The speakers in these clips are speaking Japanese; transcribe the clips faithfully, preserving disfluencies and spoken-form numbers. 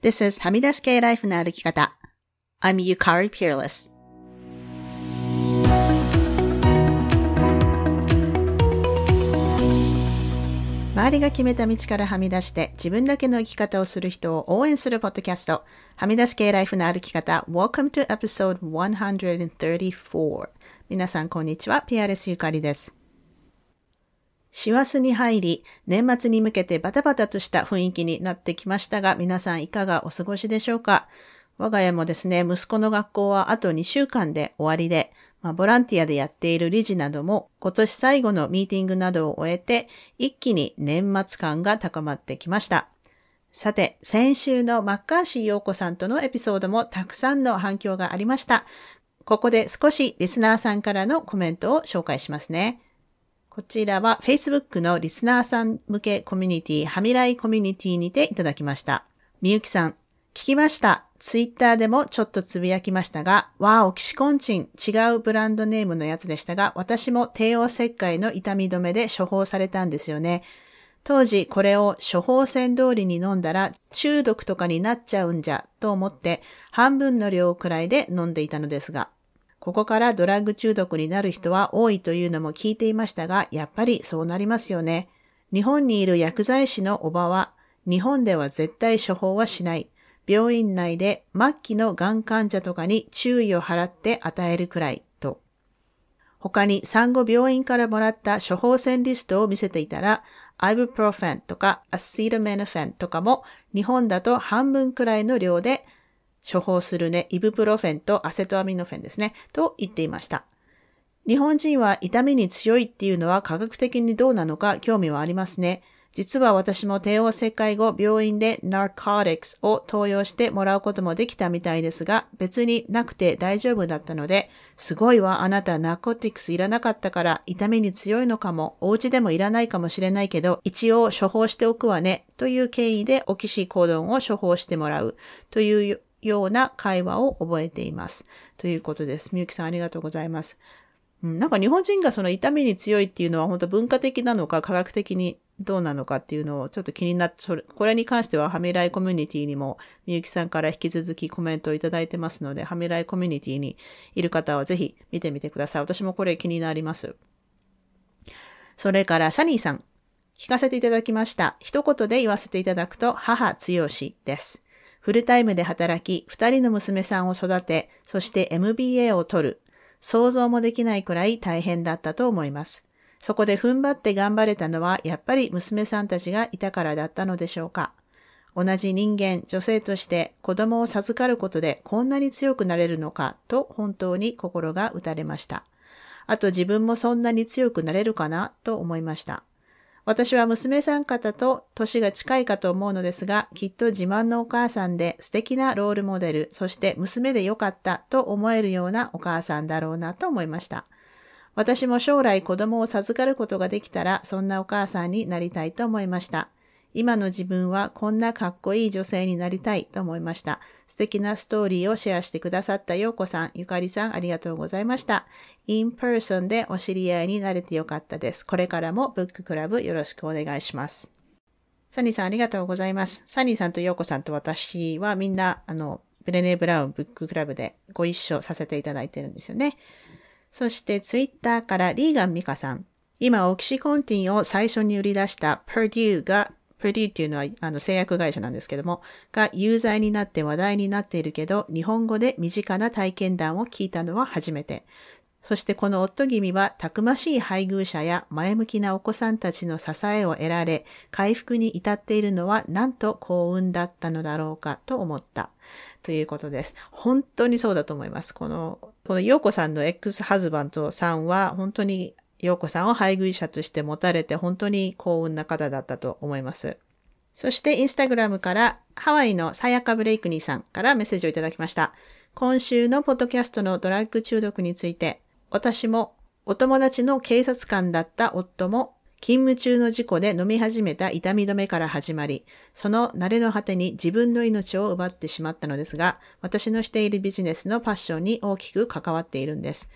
This is はみ出し系ライフの歩き方。I'm Yukari Peerless。周りが決めた道からはみ出して自分だけの生き方をする人を応援するポッドキャスト。はみ出し系ライフの歩き方。Welcome to episode one thirty-four。皆さんこんにちは。ピアレスゆかりです。師走に入り、年末に向けてバタバタとした雰囲気になってきましたが、皆さんいかがお過ごしでしょうか？我が家もですね、息子の学校はあとにしゅうかんで終わりで、まあ、ボランティアでやっている理事なども今年最後のミーティングなどを終えて、一気に年末感が高まってきました。さて、先週のマッカーシー陽子さんとのエピソードもたくさんの反響がありました。ここで少しリスナーさんからのコメントを紹介しますね。こちらは Facebook のリスナーさん向けコミュニティ、はみらいコミュニティにていただきました。みゆきさん、聞きました。ツイッターでもちょっとつぶやきましたが、わーお、キシコンチン、違うブランドネームのやつでしたが、私も帝王切開の痛み止めで処方されたんですよね。当時これを処方箋通りに飲んだら中毒とかになっちゃうんじゃと思って半分の量くらいで飲んでいたのですが、ここからドラッグ中毒になる人は多いというのも聞いていましたが、やっぱりそうなりますよね。日本にいる薬剤師のおばは、日本では絶対処方はしない。病院内で末期のがん患者とかに注意を払って与えるくらいと。他に産後病院からもらった処方箋リストを見せていたら、アイブプロフェンとかアシタミノフェンとかも日本だと半分くらいの量で処方するね、イブプロフェンとアセトアミノフェンですね、と言っていました。日本人は痛みに強いっていうのは科学的にどうなのか興味はありますね。実は私も帝王切開後、病院でナーコティクスを投与してもらうこともできたみたいですが、別になくて大丈夫だったので、すごいわ、あなたナーコティクスいらなかったから痛みに強いのかも、お家でもいらないかもしれないけど、一応処方しておくわね、という経緯でオキシコドンを処方してもらうというような会話を覚えています。ということです。みゆきさんありがとうございます。うん、なんか日本人がその痛みに強いっていうのは本当文化的なのか科学的にどうなのかっていうのをちょっと気になって、それ、これに関してははみらいコミュニティにもみゆきさんから引き続きコメントをいただいてますので、はみらいコミュニティにいる方はぜひ見てみてください。私もこれ気になります。それからサニーさん、聞かせていただきました。一言で言わせていただくと母強しです。フルタイムで働き、二人の娘さんを育て、そして エムビーエー を取る。想像もできないくらい大変だったと思います。そこで踏ん張って頑張れたのはやっぱり娘さんたちがいたからだったのでしょうか。同じ人間、女性として子供を授かることでこんなに強くなれるのかと本当に心が打たれました。あと自分もそんなに強くなれるかなと思いました。私は娘さん方と年が近いかと思うのですが、きっと自慢のお母さんで素敵なロールモデル、そして娘でよかったと思えるようなお母さんだろうなと思いました。私も将来子供を授かることができたら、そんなお母さんになりたいと思いました。今の自分はこんなかっこいい女性になりたいと思いました。素敵なストーリーをシェアしてくださったようこさん、ゆかりさんありがとうございました。in person でお知り合いになれてよかったです。これからもブッククラブよろしくお願いします。サニーさんありがとうございます。サニーさんとようこさんと私はみんなあのブレネー・ブラウンブッククラブでご一緒させていただいてるんですよね。そしてツイッターからリーガンミカさん。今オキシコンティンを最初に売り出したパーデューがパーデューっていうのはあの製薬会社なんですけども、が有罪になって話題になっているけど、日本語で身近な体験談を聞いたのは初めて。そしてこの夫君はたくましい配偶者や前向きなお子さんたちの支えを得られ、回復に至っているのはなんと幸運だったのだろうかと思った。ということです。本当にそうだと思います。この、この陽子さんのエックスハズバンドさんは本当に陽子さんを配偶者として持たれて本当に幸運な方だったと思います。そしてインスタグラムからハワイのさやかブレイクニーさんからメッセージをいただきました。今週のポッドキャストのドラッグ中毒について、私もお友達の警察官だった夫も勤務中の事故で飲み始めた痛み止めから始まり、その慣れの果てに自分の命を奪ってしまったのですが、私のしているビジネスのパッションに大きく関わっているんです。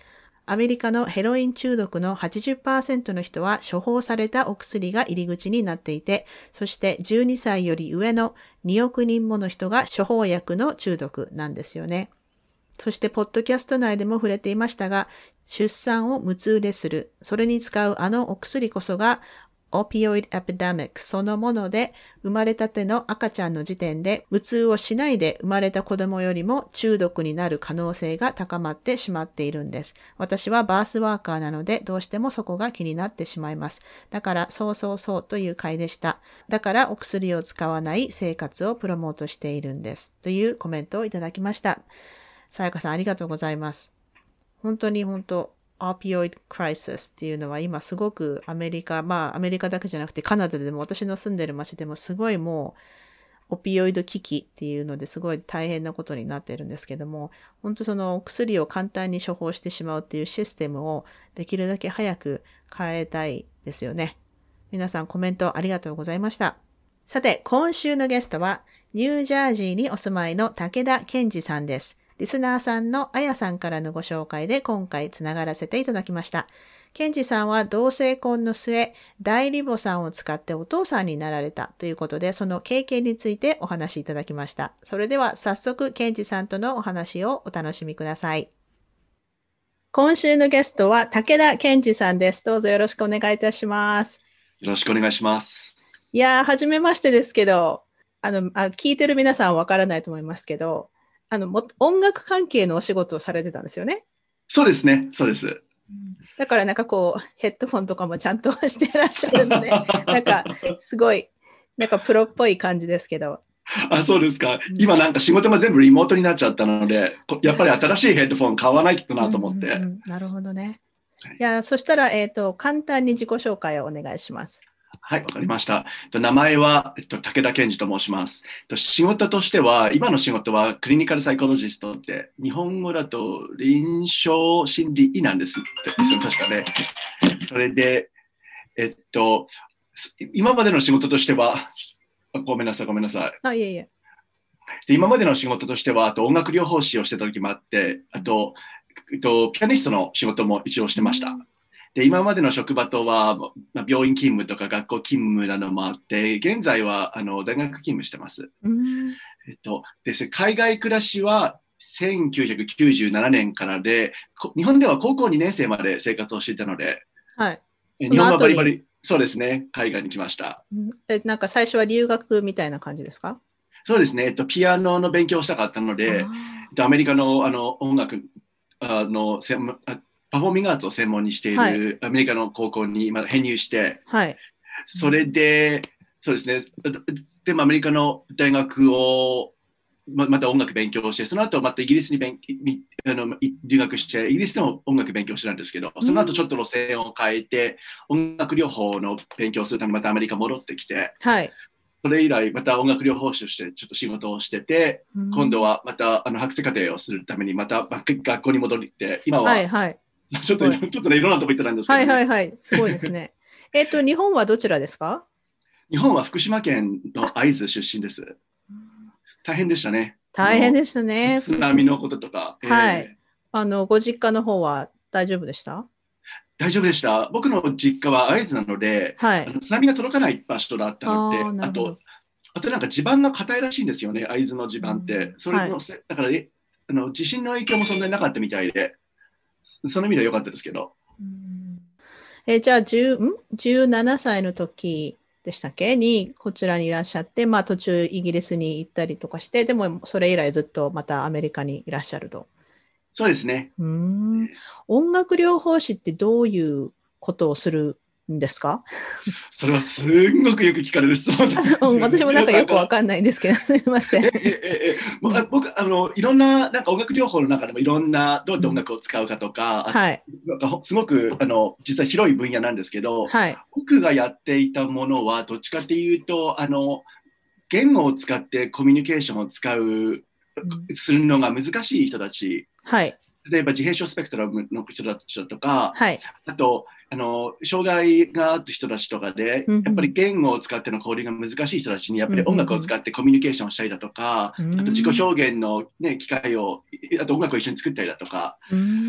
アメリカのヘロイン中毒の はちじゅっパーセント の人は処方されたお薬が入り口になっていて、そしてじゅうにさいより上のにおくにんもの人が処方薬の中毒なんですよね。そして、ポッドキャスト内でも触れていましたが、出産を無痛でする。それに使うあのお薬こそが、オピオイドエピデミックそのもので、生まれたての赤ちゃんの時点で、無痛をしないで生まれた子供よりも中毒になる可能性が高まってしまっているんです。私はバースワーカーなので、どうしてもそこが気になってしまいます。だから、そうそうそうという回でした。だから、お薬を使わない生活をプロモートしているんです。というコメントをいただきました。さやかさん、ありがとうございます。本当に本当、オピオイドクライシスっていうのは今すごくアメリカ、まあアメリカだけじゃなくてカナダでも私の住んでる町でもすごいもうオピオイド危機っていうのですごい大変なことになってるんですけども、本当そのお薬を簡単に処方してしまうっていうシステムをできるだけ早く変えたいですよね。皆さんコメントありがとうございました。さて、今週のゲストはニュージャージーにお住まいの武田健二さんです。リスナーさんのあやさんからのご紹介で今回つながらせていただきました。ケンジさんは同性婚の末、代理母さんを使ってお父さんになられたということで、その経験についてお話しいただきました。それでは早速、ケンジさんとのお話をお楽しみください。今週のゲストは武田健二さんです。どうぞよろしくお願いいたします。 よろしくお願いします。 いやー、はじめましてですけど、あの、あ聞いてる皆さんはわからないと思いますけど、あのも音楽関係のお仕事をされてたんですよね。 そうですね、そうです。 だからなんかこうヘッドフォンとかもちゃんとしてらっしゃるので、なんかすごいなんかプロっぽい感じですけど。 あ、そうですか。今なんか仕事が全部リモートになっちゃったので、やっぱり新しいヘッドフォン買わないとなと思って。 うんうんうん、なるほどね。いや、そしたら、えっと、簡単に自己紹介をお願いします。 はい、わかりました。名前は、えっと、武田健二と申します。仕事としては、今の仕事はクリニカルサイコロジストって、日本語だと臨床心理医なんです。ですよ、確かね。それで、えっと、今までの仕事としては、ごめんなさい、ごめんなさい。 あ、いえいえ。 で今までの仕事としては、あと音楽療法士をしてた時もあって、あと、えっと、ピアニストの仕事も一応してました。で今までの職場とは、まあ、病院勤務とか学校勤務などもあって、現在はあの大学勤務してます。 うんえっと、で海外暮らしはせんきゅうひゃくきゅうじゅうななねんからで、日本では高校にねん生まで生活をしていたので、 はい、 日本はバリバリ、そうですね、海外に来ました。 え、なんか最初は留学みたいな感じですか？ そうですね、えっと、ピアノの勉強をしたかったので、えっと、アメリカの、あの音楽あの専門あパフォーミングアーツを専門にしているアメリカの高校にまだ編入して、はい、それで、そうですね、でもアメリカの大学をままた音楽勉強して、その後またイギリスに勉あの留学して、イギリスでも音楽勉強してたんですけど、その後ちょっと路線を変えて、音楽療法の勉強をするためにまたアメリカ戻ってきて、はい、それ以来また音楽療法士としてちょっと仕事をしてて、今度はまたあの博士課程をするためにまた学校に戻って、今は、はいはい、ちょっと、ちょっとね、いろんなとこ行ってたんですけど、ね。 はいはいはい、すごいですね。えっと、日本はどちらですか？ 日本は福島県の会津出身です。大変でしたね。 大変でしたね。 津波のこととか。 はい、えー。あの、ご実家の方は大丈夫でした？ 大丈夫でした。僕の実家は会津なので、はい、あの津波が届かない場所だったので、あ, あと、あとなんか地盤が硬いらしいんですよね、会津の地盤って。それの、はい、だからあの地震の影響もそんなになかったみたいで、その意味では良かったですけど。 うんえじゃあじゅう、じゅうななさいの時でしたっけにこちらにいらっしゃって、まあ、途中イギリスに行ったりとかして、でもそれ以来ずっとまたアメリカにいらっしゃると。 そうですね。 うーん音楽療法士ってどういうことをするんですか？ それはすんごくよく聞かれる質問です、ね。 私もなんかよくわかんないんですけど、すみません。 ええええ、僕あのいろんななんか音楽療法の中でもいろんなどうやって音楽を使うかとか、うんはい、すごくあの実は広い分野なんですけど、はい、僕がやっていたものはどっちかっていうとあの言語を使ってコミュニケーションを使う、うん、するのが難しい人たち。はい例えば自閉症スペクトラムの人たちだとか、はい、あとあの障害がある人たちとかで、うんうん、やっぱり言語を使っての交流が難しい人たちにやっぱり音楽を使ってコミュニケーションしたりだとか、うんうん、あと自己表現の、ね、機会をあと音楽を一緒に作ったりだとか、うん、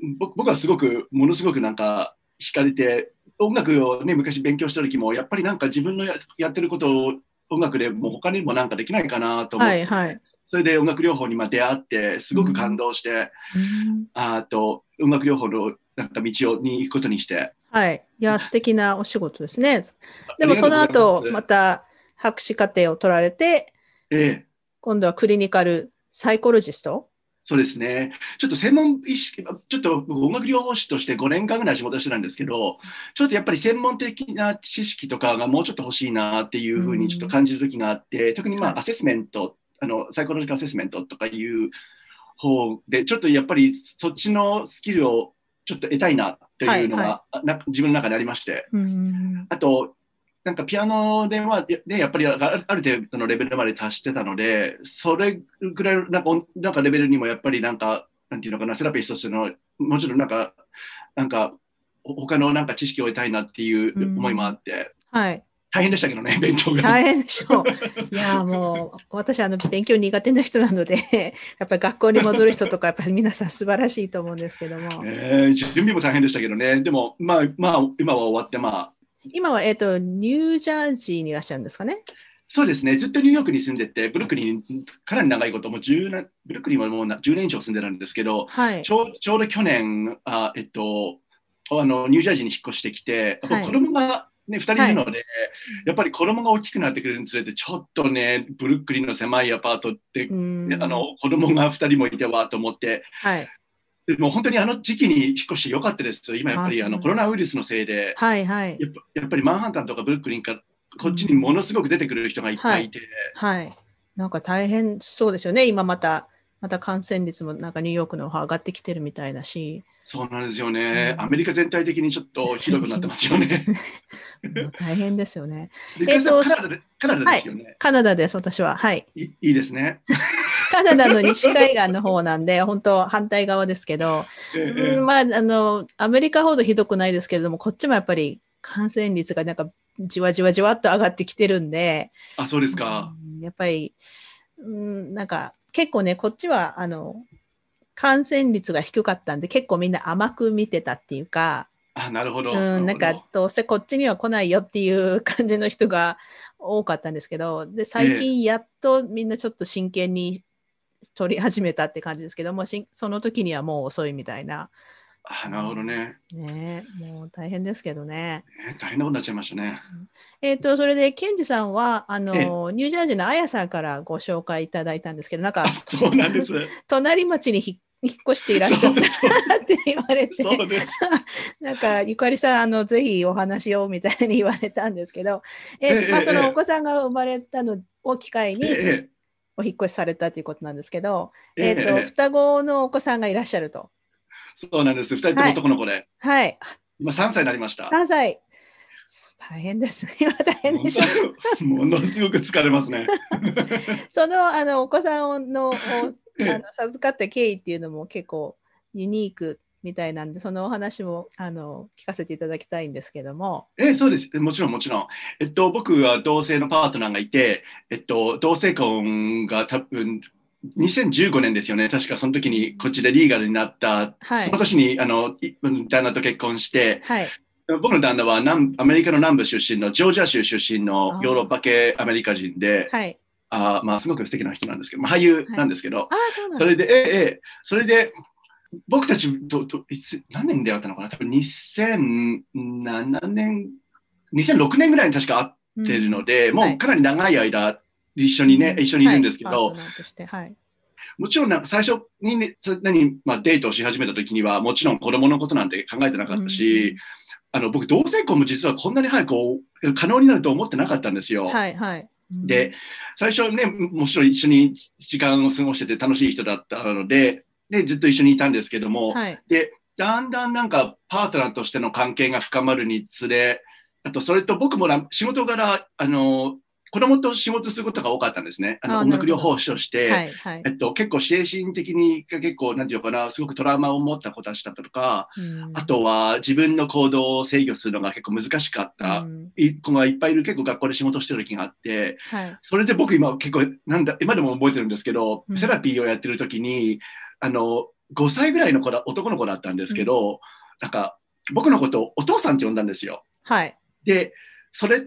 僕はすごく、ものすごくなんか惹かれて、音楽をね、昔勉強した時も、やっぱりなんか自分の や, やってることを音楽でもう他にもなんかできないかなと思って、はいはい、それで音楽療法にま出会って、すごく感動して、うん、あと音楽療法のなんか道をに行くことにして。 はい。いや、素敵なお仕事ですね。でもその後、また博士課程を取られて、ええ、今度はクリニカルサイコロジスト？ そうですね。ちょっと専門意識、ちょっと音楽療法士としてごねんかんぐらい仕事してたんですけど、ちょっとやっぱり専門的な知識とかがもうちょっと欲しいなっていうふうにちょっと感じる時があって、特にまあアセスメント、あの、サイコロジカルアセスメントとかいう方で、ちょっとやっぱりそっちのスキルをちょっと得たいなというのが、はいはい、な自分の中でありまして、あと、なんかピアノでは、ね、やっぱりある程度のレベルまで達してたので、それぐらいなんか、なんかレベルにもやっぱりなんか、なんていうのかな、セラピストとしての、もちろんなんか、なんか、他のなんか知識を得たいなっていう思いもあって、 はい。 大変でしたけどね、勉強が。 大変でしょう。いや、もう、私、あの、勉強苦手な人なので、やっぱり学校に戻る人とか、やっぱり皆さん素晴らしいと思うんですけども。 えー、準備も大変でしたけどね、でも、まあ、まあ、今は終わって、まあ、 今は、えっと、ニュージャージーにいらっしゃるんですかね。 そうですね。ずっとニューヨークに住んでて、ブルックリンにかなり長いこと、もうじゅうねん、ブルックリンはもうじゅうねん以上住んでるんですけど、はい、ちょう、ちょうど去年、あえっと、あのニュージャージーに引っ越してきて、やっぱ子供が、ね、ふたりいるので、はい、やっぱり子供が大きくなってくるにつれて、ちょっとね、ブルックリンの狭いアパートって、あの子供がふたりもいてわと思って、はいでも本当にあの時期に引っ越してよかったです。今やっぱりあのコロナウイルスのせいで、はいはい、やっぱ、やっぱりマンハッタンとかブルックリンからこっちにものすごく出てくる人がいっぱいいて、 はいはい、なんか大変そうですよね。今またまた感染率もなんかニューヨークの方上がってきてるみたいだし。 そうなんですよね。うん、アメリカ全体的にちょっとひどくなってますよね。 大変ですよね。 えっとカナダで、カナダですよね。はい、 カナダです、私は。はい。 い, いいですね。 カナダの西海岸の方なんで、本当反対側ですけど、ええ、うん、まあ、あの、アメリカほどひどくないですけれども、こっちもやっぱり感染率がなんかじわじわじわっと上がってきてるんで、 あ、そうですか。 うん、やっぱり、うん、なんか結構ね、こっちは、あの、感染率が低かったんで、結構みんな甘く見てたっていうか、 あ、なるほど。 うん、なんかどうせこっちには来ないよっていう感じの人が多かったんですけど、で、最近やっとみんなちょっと真剣に取り始めたって感じですけども、その時にはもう遅いみたいな。 あ、なるほどね。 ね、もう大変ですけどね。 ね、大変なことになっちゃいましたね。 えっと、それで、ケンジさんは、あの、ニュージャージーのあやさんからご紹介いただいたんですけど、なんか、 そうなんです。 隣町に引っ越していらっしゃったって言われて、 そうです。 なんか、ゆかりさん、あの、ぜひお話をみたいに言われたんですけど、え、まあ、そのお子さんが生まれたのを機会に、お引っ越しされたということなんですけど、えっと、双子のお子さんがいらっしゃると。 そうなんです。ふたりとも男の子で。 はい。 今さんさいになりました。 さんさい。大変ですね。今大変でしょう。ものすごく疲れますね。 その、あの、お子さんの、あの授かった経緯っていうのも結構ユニークみたいなんで、そのお話も、あの、聞かせていただきたいんですけども。 え、そうです。もちろん、もちろん。えっと、僕は同性のパートナーがいて、えっと、同性婚が多分、にせんじゅうごねんですよね。確かその時にこっちでリーガルになった、はい、その年にあの旦那と結婚して、はい、僕の旦那は南アメリカの南部出身のジョージア州出身のヨーロッパ系アメリカ人で、はい、あまあ、すごく素敵な人なんですけど、まあ、俳優なんですけど、はい、あそうなんですね、それで、ええ、それで僕たちとといつ何年出会ったのかな、多分にせんななねん、にせんろくねんぐらいに確か会ってるので、うん、もうかなり長い間一緒にね、はい、一緒にいるんですけど、はいはい、もちろん最初に、ね、何、まあ、デートをし始めた時にはもちろん子供のことなんて考えてなかったし、うん、あの僕同性婚も実はこんなに早く可能になると思ってなかったんですよ。はいはいうん、で最初ねもちろん一緒に時間を過ごしてて楽しい人だったので、でずっと一緒にいたんですけども、はい、でだんだんなんかパートナーとしての関係が深まるにつれ、あとそれと僕も仕事柄あの子供と仕事することが多かったんですね。あの音楽療法士として、はいはいえっと、結構精神的に結構なんていうのかな、すごくトラウマを持った子たちだったとか、あとは自分の行動を制御するのが結構難しかった子がいっぱいいる、結構学校で仕事してる時があって、はい、それで僕今結構なんだ今でも覚えてるんですけど、セラピーをやってる時にあのごさいぐらいの子だ男の子だったんですけど、うん、なんか僕のことをお父さんって呼んだんですよ。 はい。 で、それって、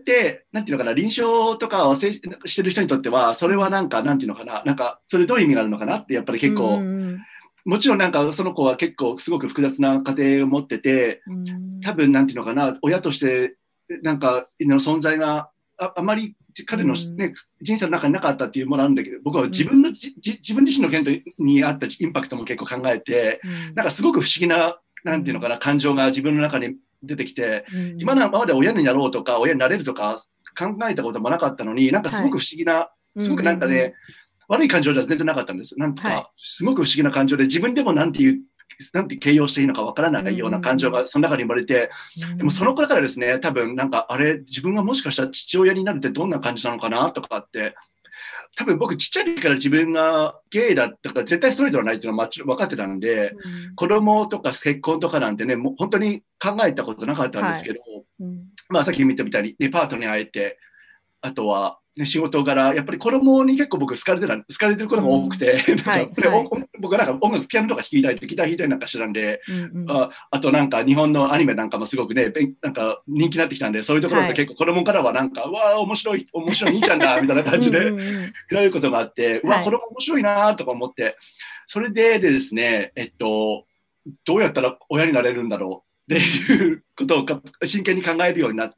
なんていうのかな、臨床とかをしてる人にとっては、それはなんか、なんていうのかな、なんか、それどういう意味があるのかなって、やっぱり結構、うんうん、もちろんなんか、その子は結構すごく複雑な家庭を持ってて、多分なんていうのかな、親として、なんか、の存在があ、あまり彼の、ね、人生の中になかったっていうものあるんだけど、僕は自分の、うん、じ自分自身の件にあったインパクトも結構考えて、うん、なんかすごく不思議な、なんていうのかな、感情が自分の中に出てきて、うん、今まで親になろうとか親になれるとか考えたこともなかったのに、なんかすごく不思議な、はい、すごくなんかね、うんうんうん、悪い感情では全然なかったんです。なんとか、すごく不思議な感情で、自分でもなんていう、なんて形容していいのかわからないような感情がその中に生まれて、うんうんうん、でもその頃からですね、多分なんかあれ、自分がもしかしたら父親になるってどんな感じなのかなとかって、多分僕ちっちゃい時から自分がゲイだったから絶対ストレートはないっていうのは分かってたんで、うん、子供とか結婚とかなんてね、もう本当に考えたことなかったんですけど、はいうん、まあさっき見たみたいにデパートに会えて、あとは、ね、仕事柄、やっぱり子供に結構僕好かれてる、好かれてることが多くて、うん、なんか、はいはい、僕はなんか音楽、ピアノとか弾きたいって、ギター弾いたりなんかしてたんで、うんうん、あ, あとなんか日本のアニメなんかもすごくね、なんか人気になってきたんで、そういうところで結構子供からはなんか、はい、うわー面白い、面白い兄ちゃんだ、みたいな感じで見られることがあって、うわ、子供面白いなとか思って、それでですね、えっと、どうやったら親になれるんだろうっていうことを真剣に考えるようになって、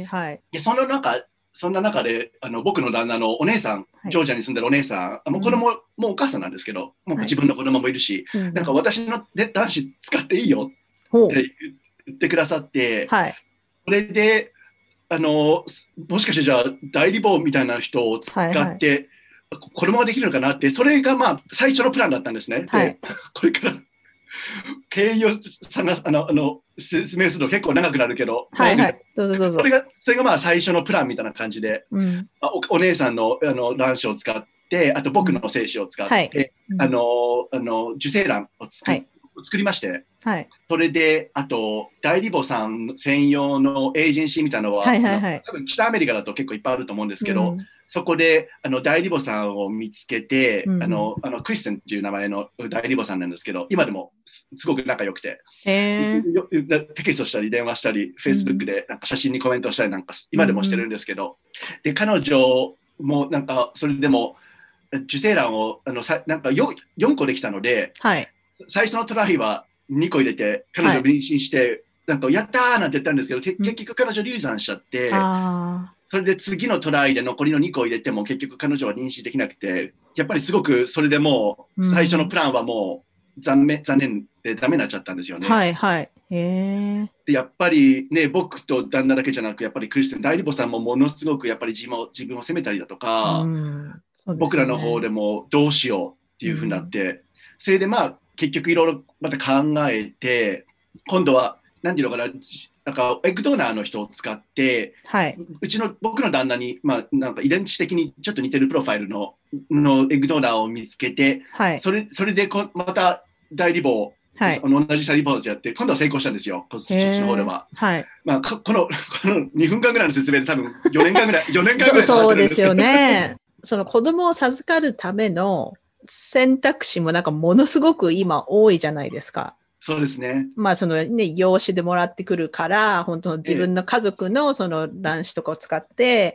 はい、でその中、そんな中であの僕の旦那のお姉さん、はい、ジョージアに住んでるお姉さん、もう子供、うん、もうお母さんなんですけど、もう自分の子供もいるし、はい、なんか私の卵子使っていいよって言ってくださって、はい、それであのもしかしてじゃあ代理母みたいな人を使って、はいはい、子供ができるのかなって、それがまあ最初のプランだったんですね。はい、でこれから経緯を探すあのあの説明するの結構長くなるけど、はいはい、どうぞどうぞ。それがそれがまあ最初のプランみたいな感じで、うんまあ、お, お姉さんのあの卵子を使って、あと僕の精子を使って、うんはい、あのあの受精卵を作,、はい、作りまして、はい、それであと代理母さん専用のエージェンシーみたいなのは、はいはいはい、多分北アメリカだと結構いっぱいあると思うんですけど、うんそこであの代理母さんを見つけて、うん、あのあのクリステンっていう名前の代理母さんなんですけど、今でも す, すごく仲良くて、テキストしたり電話したり、フェイスブックでなんか写真にコメントしたりなんか今でもしてるんですけど、うん、で彼女もなんかそれでも受精卵をあのさなんか 4, よんこできたので、はい、最初のトライはにこ入れて彼女を妊娠して、はい、なんかやったーなんて言ったんですけど、結局彼女流産しちゃって。あそれで次のトライで残りのにこ入れても結局彼女は妊娠できなくて、やっぱりすごくそれでもう最初のプランはもう残念、残念でダメになっちゃったんですよね。はいはい。へでやっぱりね、僕と旦那だけじゃなく、やっぱりクリステン、代理母さんもものすごくやっぱり自分を、自分を責めたりだとか、うんそうですね、僕らの方でもどうしようっていうふうになって、うん、それでまあ結局いろいろまた考えて、今度は何ていうのかな、なんかエッグドーナーの人を使って、はい、うちの僕の旦那に、まあ、なんか遺伝子的にちょっと似てるプロファイル の, のエッグドーナーを見つけて、はい、そ, れそれでこまた代理母、はい、同じ代理母をやって今度は成功したんですよ、こっちの方では。はいまあ、こ, のこのにふんかんぐらいの説明で多分よねんかんぐらいよねんかんぐらいそうそうですよね。その子供を授かるための選択肢もなんかものすごく今多いじゃないですか。 そうですね。 まあそのね、養子でもらってくるから、本当の自分の家族のその卵子とかを使って、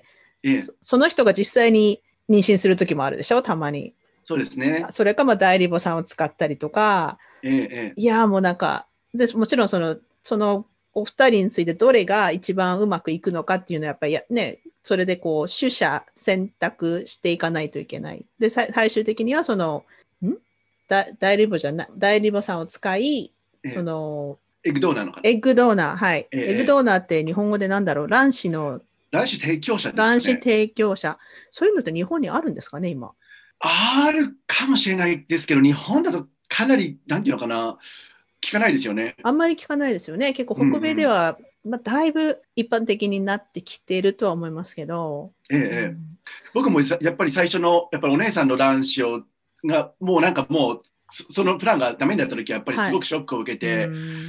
ええ、そ, その人が実際に妊娠する時もあるでしょ、たまに。 そうですね。 それかまあ代理母さんを使ったりとか、ええ、いやもうなんかで、もちろんその、そのお二人についてどれが一番うまくいくのかっていうのはやっぱりね、それでこう取捨選択していかないといけない。で、最終的にはその、んだ代理母じゃない、代理母さんを使い、そのエッグドーナーの方。 エッグドーナー、はい。ええ、エッグドーナーって日本語でなんだろう、卵子の。 卵子提供者ですかね。 卵子提供者。そういうのって日本にあるんですかね、今。 あるかもしれないですけど、日本だとかなり、なんていうのかな、聞かないですよね。 あんまり聞かないですよね。結構北米では、うんうんまあ、だいぶ一般的になってきているとは思いますけど。 ええ、うん、僕もやっぱり最初の、やっぱりお姉さんの卵子をが、もうなんかもう、そのプランがダメになった時はやっぱりすごくショックを受けて、はい、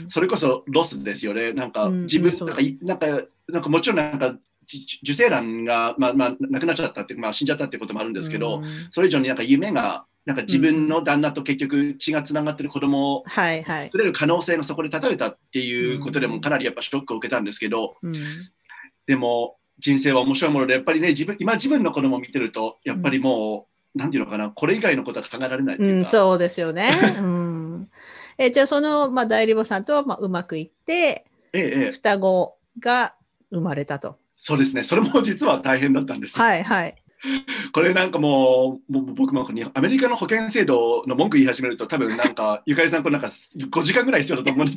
それこそロスですよね。なんか自分、うんうん、なんかなんかなんかもちろんなんか受精卵が、まあまあ、なくなっちゃったって、まあ、死んじゃったってこともあるんですけど、うん、それ以上になんか夢がなんか自分の旦那と結局血がつながってる子供を作れる可能性がそこで断たれたっていうことでもかなりやっぱショックを受けたんですけど、 うん、 でも人生は面白いもので、やっぱりね、自分今自分の子供を見てるとやっぱりもう、うん、なんていうのかな、これ以外のことは考えられないっていうか、 うん、そうですよね。うん、えじゃあその、まあ、代理母さんとはまあうまくいって、ええ、双子が生まれたと。 そうですね、それも実は大変だったんです。 はいはい。 これなんかもう、もう僕もアメリカの保険制度の文句言い始めると、多分なんか、ゆかりさん、これなんかごじかんぐらい必要だと思うんで、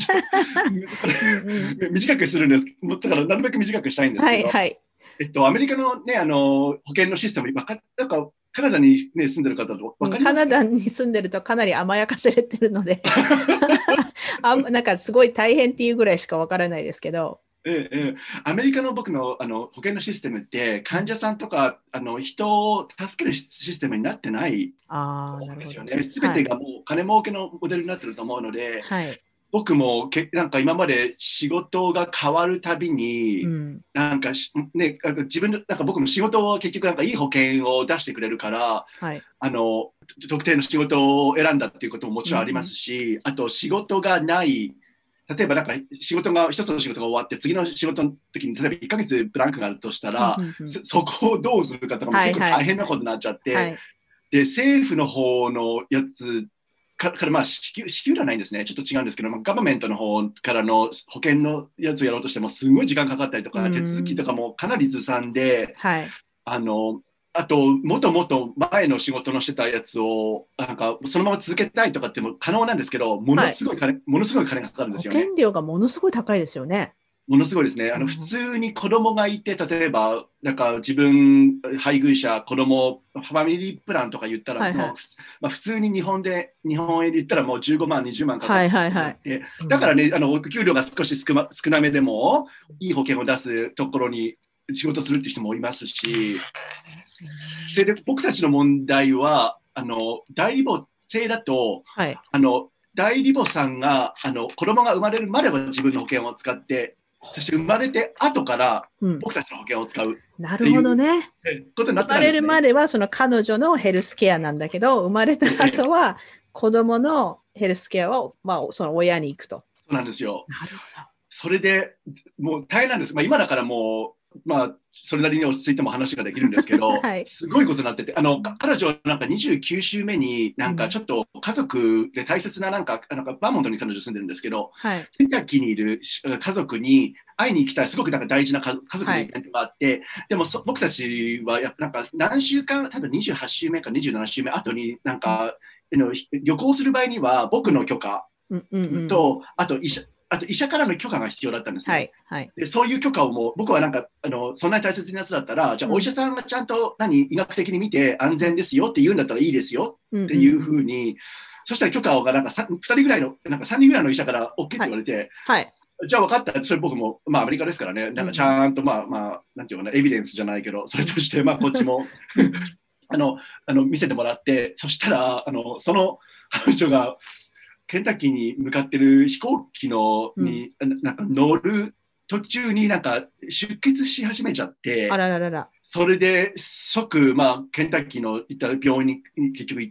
短くするんです。だからなるべく短くしたいんですけど、はいはい、えっと、アメリカのね、あの、保険のシステム、なんかカナダに、ね、住んでる方と分かりますか？ カナダに住んでるとかなり甘やかされてるのであ、なんかすごい大変っていうぐらいしか分からないですけど。 ええ、アメリカの僕 の, あの保険のシステムって患者さんとかあの人を助けるシステムになってないんですよね。すべてがもう金儲けのモデルになってると思うので、はい、僕もけなんか今まで仕事が変わるたびに、うん、なんかね、自分なんか僕も仕事を結局なんかいい保険を出してくれるから、はい、あの特定の仕事を選んだっていうことももちろんありますし、うん、あと仕事がない例えばなんか仕事が一つの仕事が終わって次の仕事の時に例えばいっかげつブランクがあるとしたら、うんうんうん、そ, そこをどうするかとかも結構大変なことになっちゃって、はいはい、で政府の方のやつからまあ支給支給ではないんですね、ちょっと違うんですけど、まあ、ガバメントの方からの保険のやつをやろうとしてもすごい時間かかったりとか、手続きとかもかなりずさんで、はい、あのあと、もともと前の仕事のしてたやつを、なんか、そのまま続けたいとかっても可能なんですけど、ものすごい金、はい、ものすごい金がかかるんですよね。 保険料がものすごい高いですよね。 ものすごいですね。あの、普通に子供がいて、例えば、なんか自分、配偶者、子供、ファミリープランとか言ったら、はいはい、まあ、普通に日本で、日本円で言ったらもうじゅうごまん、にじゅうまんかかって、はいはいはい、だからね、あの、給料が少し少、ま、少なめでも、いい保険を出すところに仕事するっていう人もいますし、それで僕たちの問題は、あの代理母制だと、はい、あの代理母さんがあの子供が生まれるまでは自分の保険を使って、そして生まれて後から僕たちの保険を使う、うん、 なるほどね。ことになってたんですね。生まれるまではその彼女のヘルスケアなんだけど、生まれた後は子供のヘルスケアを、まあ、その親に行くと。 そうなんですよ。 なるほど。 それでもう大変なんです。まあ、今だからもうまあ、それなりに落ち着いても話ができるんですけど、はい、すごいことになってて、あの彼女なんかにじゅうきゅう週目になんかちょっと家族で大切ななんか、なんかバーモントに彼女住んでるんですけど、はい、ケンタッキーにいる家族に会いに行きたい、すごくなんか大事な家族のイベントがあって、はい、でもそ僕たちはやなんか何週間、多分にじゅうはち週目かにじゅうなな週目後になんか、うん、旅行する場合には僕の許可と、うんうんうん、あと医者あと医者からの許可が必要だったんですね。はいはい、でそういう許可をもう僕はなんかあのそんなに大切なやつだったら、じゃあお医者さんがちゃんと何医学的に見て安全ですよって言うんだったらいいですよっていうふうに、うんうん、そしたら許可がなんかふたりぐらいのなんかさんにんぐらいの医者から OK って言われて、はいはい、じゃあ分かった、それ僕も、まあ、アメリカですからね、なんかちゃんと、まあまあ、なんていうかな、エビデンスじゃないけど、それとして、まあ、こっちもあのあの見せてもらって、そしたらあのその彼女がケンタッキーに向かってる飛行機のに、うん、なんか乗る途中になんか出血し始めちゃって、 あらららら、 それで即、まあ、ケンタッキーの行った病院に結局行って、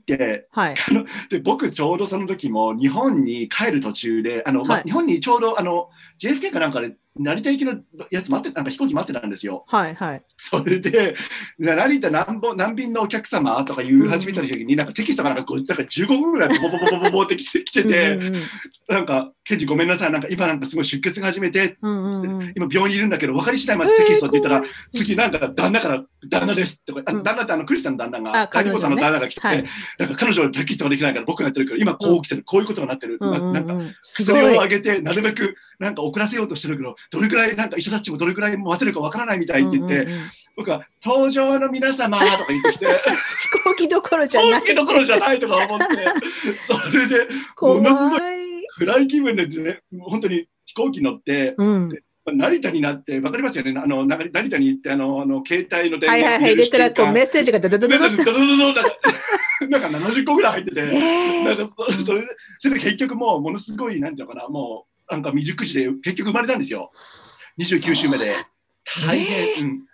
はい、で僕ちょうどその時も日本に帰る途中で、あの、はい、まあ、日本にちょうどあの ジェイエフケー かなんかで成田行きのやつ待って、なんか飛行機待ってたんですよ。はいはい。それで、成田何本何便のお客様とか言い始めた時に、うん、なんかテキストがなんかなんかじゅうごふんぐらいボボボボボボってきてきてて、うんうんうん、なんか、ケンジごめんなさい、なんか今なんかすごい出血が始めて、うんうんうん、今病院にいるんだけど、分かり次第までテキストって言ったら、えー、次なんか旦那から旦那ですとか、うん、旦那ってあのクリスさんの旦那が、代理母さんの旦那が来て、はい、なんか彼女のテキストができないから僕がやってるけど、今こう来てる、うん、こういうことがなってる、うんうんうん、なんか薬をあげてなるべくなんか遅らせようとしてるけど、どれくらいなんか医者たちもどれくらい待てるかわからないみたいって言って、うんうんうん、僕は登場の皆様とか言ってきて飛行機どころじゃない飛行機どころじゃないとか思ってそれでものすごい暗い気分でね、本当に飛行機乗って、うん、成田になってわかりますよね、あの成田に行ってあのあの携帯の電話はいはいはい入れたらこうメッセージがドドドドドドドドドドなんかななじゅっこぐらい入ってて、えー、なんかそれでそれで結局もうものすごいなんていうのかな、もうなんか未熟児で結局生まれたんですよ、にじゅうきゅう週目で大変、えーうん、っ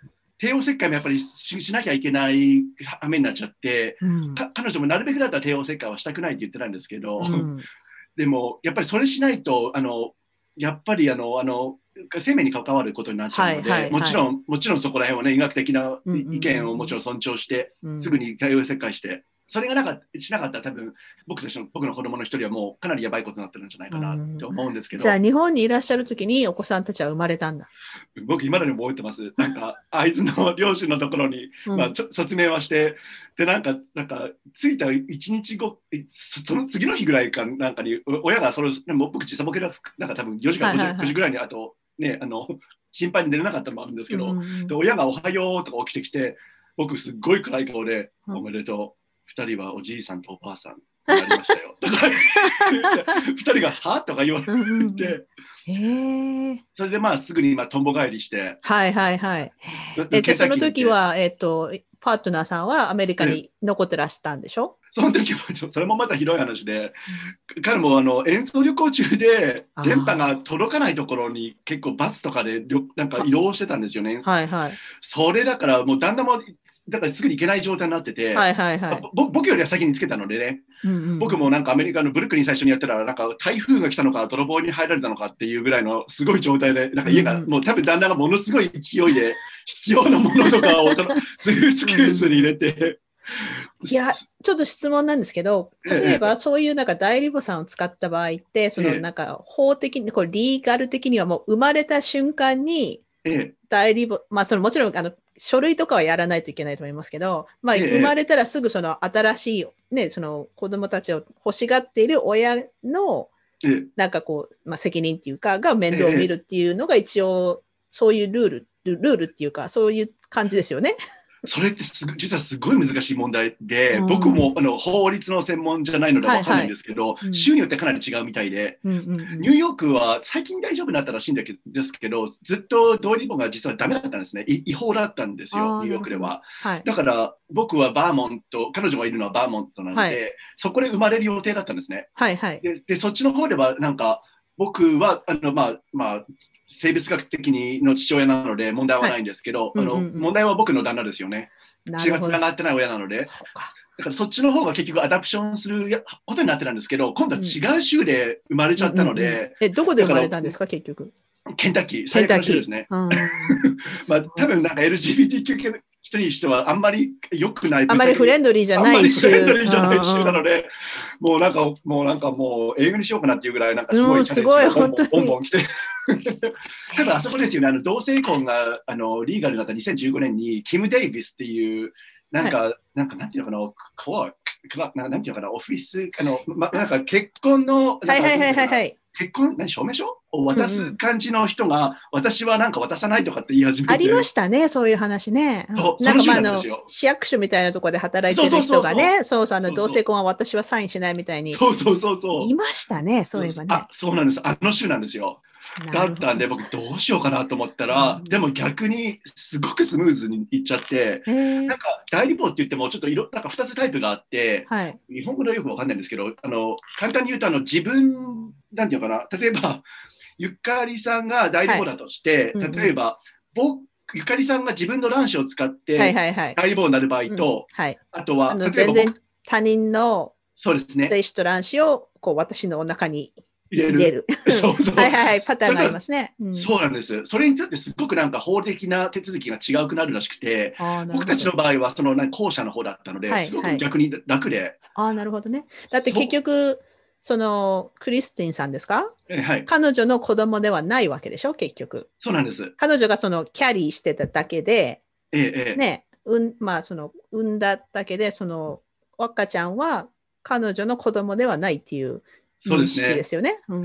帝王切開もやっぱり し, しなきゃいけない羽目になっちゃって、うん、彼女もなるべくだったら帝王切開はしたくないって言ってたんですけど、うん、でもやっぱりそれしないとあのやっぱりあのあの生命に関わることになっちゃうので、はいはいはい、もちろんもちろんそこら辺はね医学的な意見をもちろん尊重して、うんうんうん、すぐに帝王切開してそれがなかしなかったら多分僕たちの僕の子供の一人はもうかなりやばいことになってるんじゃないかなって思うんですけど、 じゃあ日本にいらっしゃる時にお子さんたちは生まれたんだ。 僕今までに覚えてます。なんか会津の両親のところに、うん、まあ、ちょ説明はしてでなんかなんか着いたいちにちごその次の日ぐらいかなんかに親がそれも僕時差ボケだなんか多分よじかごじ、はいはいはい、ごじぐらいにあとねあの心配に寝れなかったのもあるんですけど、うんうん、で親がおはようとか起きてきて僕すっごい暗い顔で、うん、おめでとうふたりはおじいさんとおばあさんになりましたよふたりがはとか言われて、うんうん、へそれでまあすぐにまあとんぼ返りしてはいはいはいえじゃあその時は、えー、とパートナーさんはアメリカに残ってらしたんでしょ？ その時はそれもまたひどい話で彼もあの演奏旅行中で電波が届かないところに結構バスとかでなんか移動してたんですよね、 はいはい、 それだからもう旦那もだからすぐに行けない状態になってて、はいはいはい、僕よりは先につけたのでね、うんうんうん、僕もなんかアメリカのブルックリン最初にやったらなんか台風が来たのか泥棒に入られたのかっていうぐらいのすごい状態でなんか家が、うん、もう多分旦那がものすごい勢いで必要なものとかをそのスーツケースに入れていやちょっと質問なんですけど、例えばそういうなんか代理母さんを使った場合ってそのなんか法的にこれリーガル的にはもう生まれた瞬間に代理母、まあそのもちろんあの書類とかはやらないといけないと思いますけど、まあ、生まれたらすぐその新しい、ね、その子供たちを欲しがっている親のなんかこう、まあ、責任っていうかが面倒を見るっていうのが一応そういうルール、ルールっていうかそういう感じですよね。 それってす実はすごい難しい問題で、うん、僕もあの法律の専門じゃないので分かんないんですけど、はいはい、州によってかなり違うみたいで、うんうんうん、ニューヨークは最近大丈夫になったらしいんですけど、ずっと同理母が実はダメだったんですね。違法だったんですよ、ニューヨークでは。はい、だから僕はバーモント、彼女がいるのはバーモントなので、はい、そこで生まれる予定だったんですね。はいはい、で, でそっちの方ではなんか僕はあのまあまあ生物学的にの父親なので問題はないんですけど、はい、あのうんうんうん、問題は僕の旦那ですよね。血がつながってない親なので、だからそっちの方が結局アダプションすることになってたんですけど、今度は違う州で生まれちゃったので、うんうんうん、 えどこで生まれたんですか結局？ ケンタッキー、最悪の州ですね。うん、まあ多分なんか エルジービーティーキュー 人にしてはあんまり良くない、 あんまりフレンドリーじゃない州、あんまりフレンドリーじゃない州なので、もうなんかもうなんかもう英語にしようかなっていうぐらいなんかすごいチャレンジがボンボンボンボン来て。ただあそこですよね、あの同性婚があのリーガルになったにせんじゅうごねんにキム・デイビスっていうなんか、はい、なんかなんていうのかな、コア、なんていうのかな、オフィス、あの、ま、なんか結婚の、 はいはいはいはい、はい、 結婚、何、証明書を渡す感じの人が、うんうん、私はなんか渡さないとかって言い始めて。 ありましたね、そういう話ね。 そう、 なんかまあ、あの市役所みたいなところで働いてる人がね、そうそう、あの同性婚は私はサインしないみたいに。 そうそうそうそう。 いましたね、そういえばね。 あ、そうなんです。あの州なんですよ。だったんで僕どうしようかなと思ったら、うん、でも逆にすごくスムーズにいっちゃって、なんか代理母って言ってもちょっといろなんかふたつタイプがあって、はい、日本語ではよくわかんないんですけど、あの簡単に言うとあの自分なんていうのかな、例えばゆかりさんが代理母だとして、はい、例えば、うんうん、僕ゆかりさんが自分の卵子を使って代理母になる場合と、はいはいはい、あとはあの全然他人のそうですね、 精子と卵子をこう私のお腹に入れる。 入れるそうそうはいはいはい、パターンがありますね。 うん、そうなんです。それにとってすごくなんか法的な手続きが違うくなるらしくて、僕たちの場合はその後者の方だったので、はい、すごく逆に楽で。 ああ、なるほどね。だって結局、そのクリスティンさんですか、 はい、 彼女の子供ではないわけでしょ、結局。 そうなんです。 彼女がそのキャリーしてただけで、 ええ、 ね、うん、まあその産んだだけで、その赤ちゃんは彼女の子供ではないっていう。認識ですよね。うん、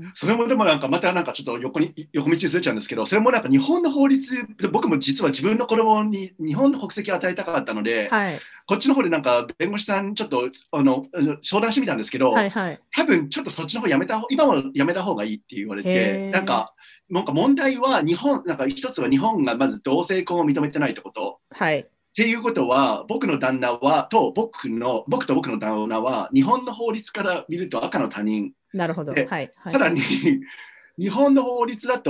それもでもなんかまたなんかちょっと横に横道にずれちゃうんですけど、それもなんか日本の法律で僕も実は自分の子供に日本の国籍を与えたかったので、はい、こっちの方でなんか弁護士さんちょっとあの相談してみたんですけど、はいはい、多分ちょっとそっちの方やめた今はやめた方がいいって言われて、なんかなんか問題は日本なんか一つは日本がまず同性婚を認めてないってこと。はい。っていうことは、僕の旦那は、と僕の、僕と僕の旦那は、日本の法律から見ると赤の他人。 なるほど。はい。はい、 さらに、日本の法律だと、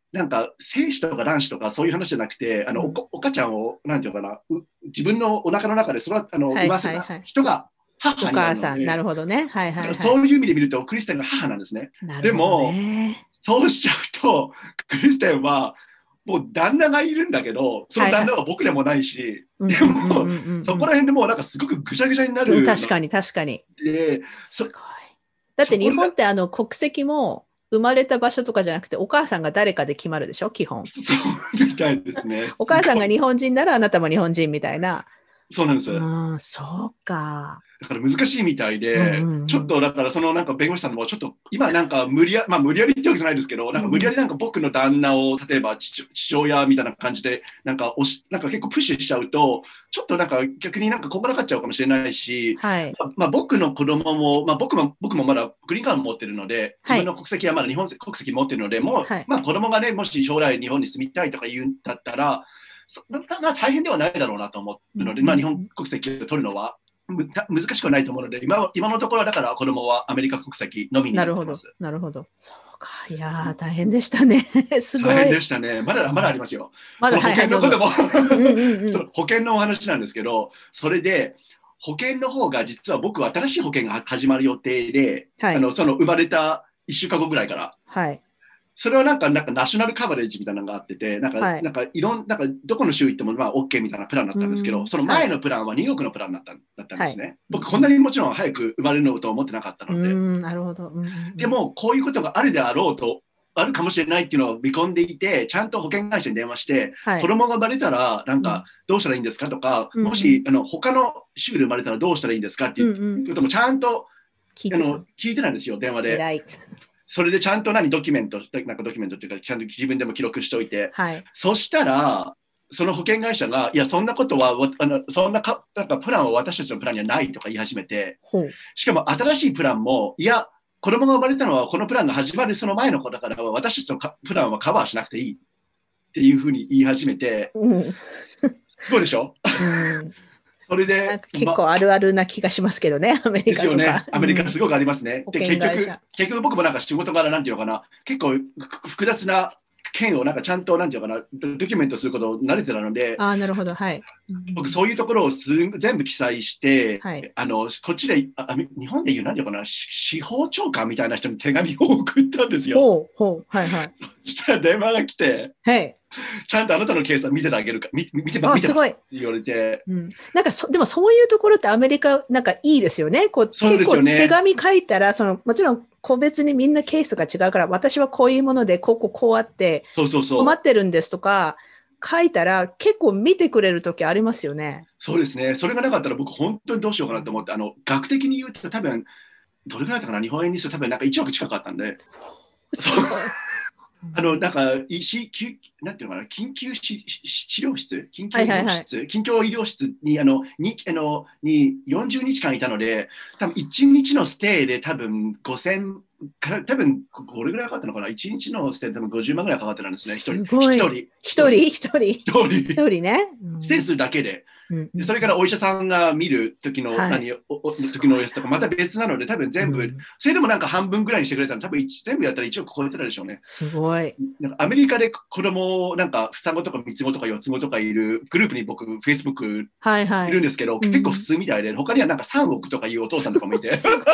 なんか精子とか卵子とかそういう話じゃなくて、あの、うん、お, お母ちゃんをなんていうかな、自分のお腹の中で育あの、はいはいはい、産ませた人が母になるので、お母さん、 なるほどね、はいはいはい、 そういう意味で見るとクリステンが母なんですね。 なるほどね。でもそうしちゃうとクリステンはもう旦那がいるんだけど、その旦那は僕でもないし、はいはい、でもそこら辺でもうなんかすごくぐちゃぐちゃになる、 うん、確かに確かに。ですごい。だって日本ってあの国籍も生まれた場所とかじゃなくてお母さんが誰かで決まるでしょ、基本。 そうみたいですね。 お母さんが日本人ならあなたも日本人みたいな。 そうなんです。 うん、そうか。 だから難しいみたいで、うんうんうん、ちょっとだからそのなんか弁護士さんもちょっと今なんか無理や、まあ無理やりってわけじゃないですけど、なんか無理やりなんか僕の旦那を例えば 父, 父親みたいな感じでなんか押しなんか結構プッシュしちゃうと、ちょっとなんか逆になんかここなかっちゃうかもしれないし、 はいまあ、まあ僕の子供も、まあ僕も僕もまだグリーンカード持ってるので、自分の国籍はまだ日本国籍持ってるので、もう、はい、まあ子供がね、もし将来日本に住みたいとか言うんだったら、そまあ大変ではないだろうなと思うので、まあ日本国籍を取るのは。難しくはないと思うので 今, 今のところはだから子供はアメリカ国籍のみになってます。 なるほど、なるほど。そうか、いや大変でしたね。すごい。 大変でしたね。まだまだありますよ。 まだ保険のことも、 その保険のお話なんですけど、それで保険の方が実は僕は新しい保険が始まる予定で、はい、あのその生まれたいっしゅうかんごぐらいから。 はい。 それはなんか、なんかナショナルカバレッジみたいなのがあってて、なんか、はい、なんかいろんなんかどこの州行ってもまあ OK みたいなプランだったんですけど、その前のプランはニューヨークのプランだったんだったんですね。はい、僕こんなにもちろん早く生まれるのと思ってなかったので。 うんなるほど、うんうん、 でもこういうことがあるであろうと、あるかもしれないっていうのを見込んでいて、ちゃんと保険会社に電話して、はい、子供が生まれたらなんかどうしたらいいんですかとか、うん、もしあの他の州で生まれたらどうしたらいいんですかっていうこともちゃんと、うんうん、あの聞いてたんですよ、電話で。 偉い。 それでちゃんと何ドキュメント、なんかドキュメントっていうか、ちゃんと自分でも記録しておいて、 はい、 そしたら、その保険会社が、いや、そんなことは、あのそんなかなんかプランは私たちのプランにはないとか言い始めて、しかも新しいプランも、いや、子供が生まれたのはこのプランが始まるその前の子だから、私たちのプランはカバーしなくていいっていうふうに言い始めて、 うん、 すごいでしょ、 うんそれで結構あるあるな気がしますけどね、アメリカとか。ですよね。 アメリカすごくありますね。うん、で結局、結局僕もなんか仕事柄なんていうのかな、結構複雑な件をなんかちゃんとなんていうのかな、ドキュメントすることを慣れてたので、 あなるほど、はい。 僕そういうところをす全部記載して、 はい、 あのこっちであ日本でいうなんていうのかな、司法長官みたいな人に手紙を送ったんですよ。 ほうほうはいはい。 そしたら電話が来て。 はいちゃんとあなたのケースは見ててあげるか、見見てますって言われて。 うん、なんかそでもそういうところってアメリカなんかいいですよね。こうそうですよね。 結構手紙書いたらそのもちろん個別にみんなケースが違うから私はこういうものでこうこうこうあって困ってるんですとか書いたら結構見てくれる時ありますよね。 そうですね。それがなかったら僕本当にどうしようかなと思って、あの額的に言うと多分どれぐらいだったかな、日本円にすると多分なんかいちおく近かったんで。そうあのなんか医師なんていうのかな、緊急治療室、緊急医療室、緊急医療室にあのにあのによんじゅうにちかんいたので、多分いちにちのステイで多分ごせんか多分これぐらいかかったのかな、いちにちのステイで多分ごじゅうまんぐらいかかってたんですね。 すごい。 一人一人一人一人一人ね。 ステイするだけで。でそれからお医者さんが見る時の、はい、何おお時のやつとかまた別なので多分全部、うん、それでもなんか半分ぐらいにしてくれたの多分全部やったらいちおく超えてたでしょうね。 すごい。 なんかアメリカで子供なんか双子とか三つ子とか四つ子とかいるグループに僕フェイスブックいるんですけど、はいはい、結構普通みたいで、うん、他にはなんかさんおくとかいうお父さんとかもいて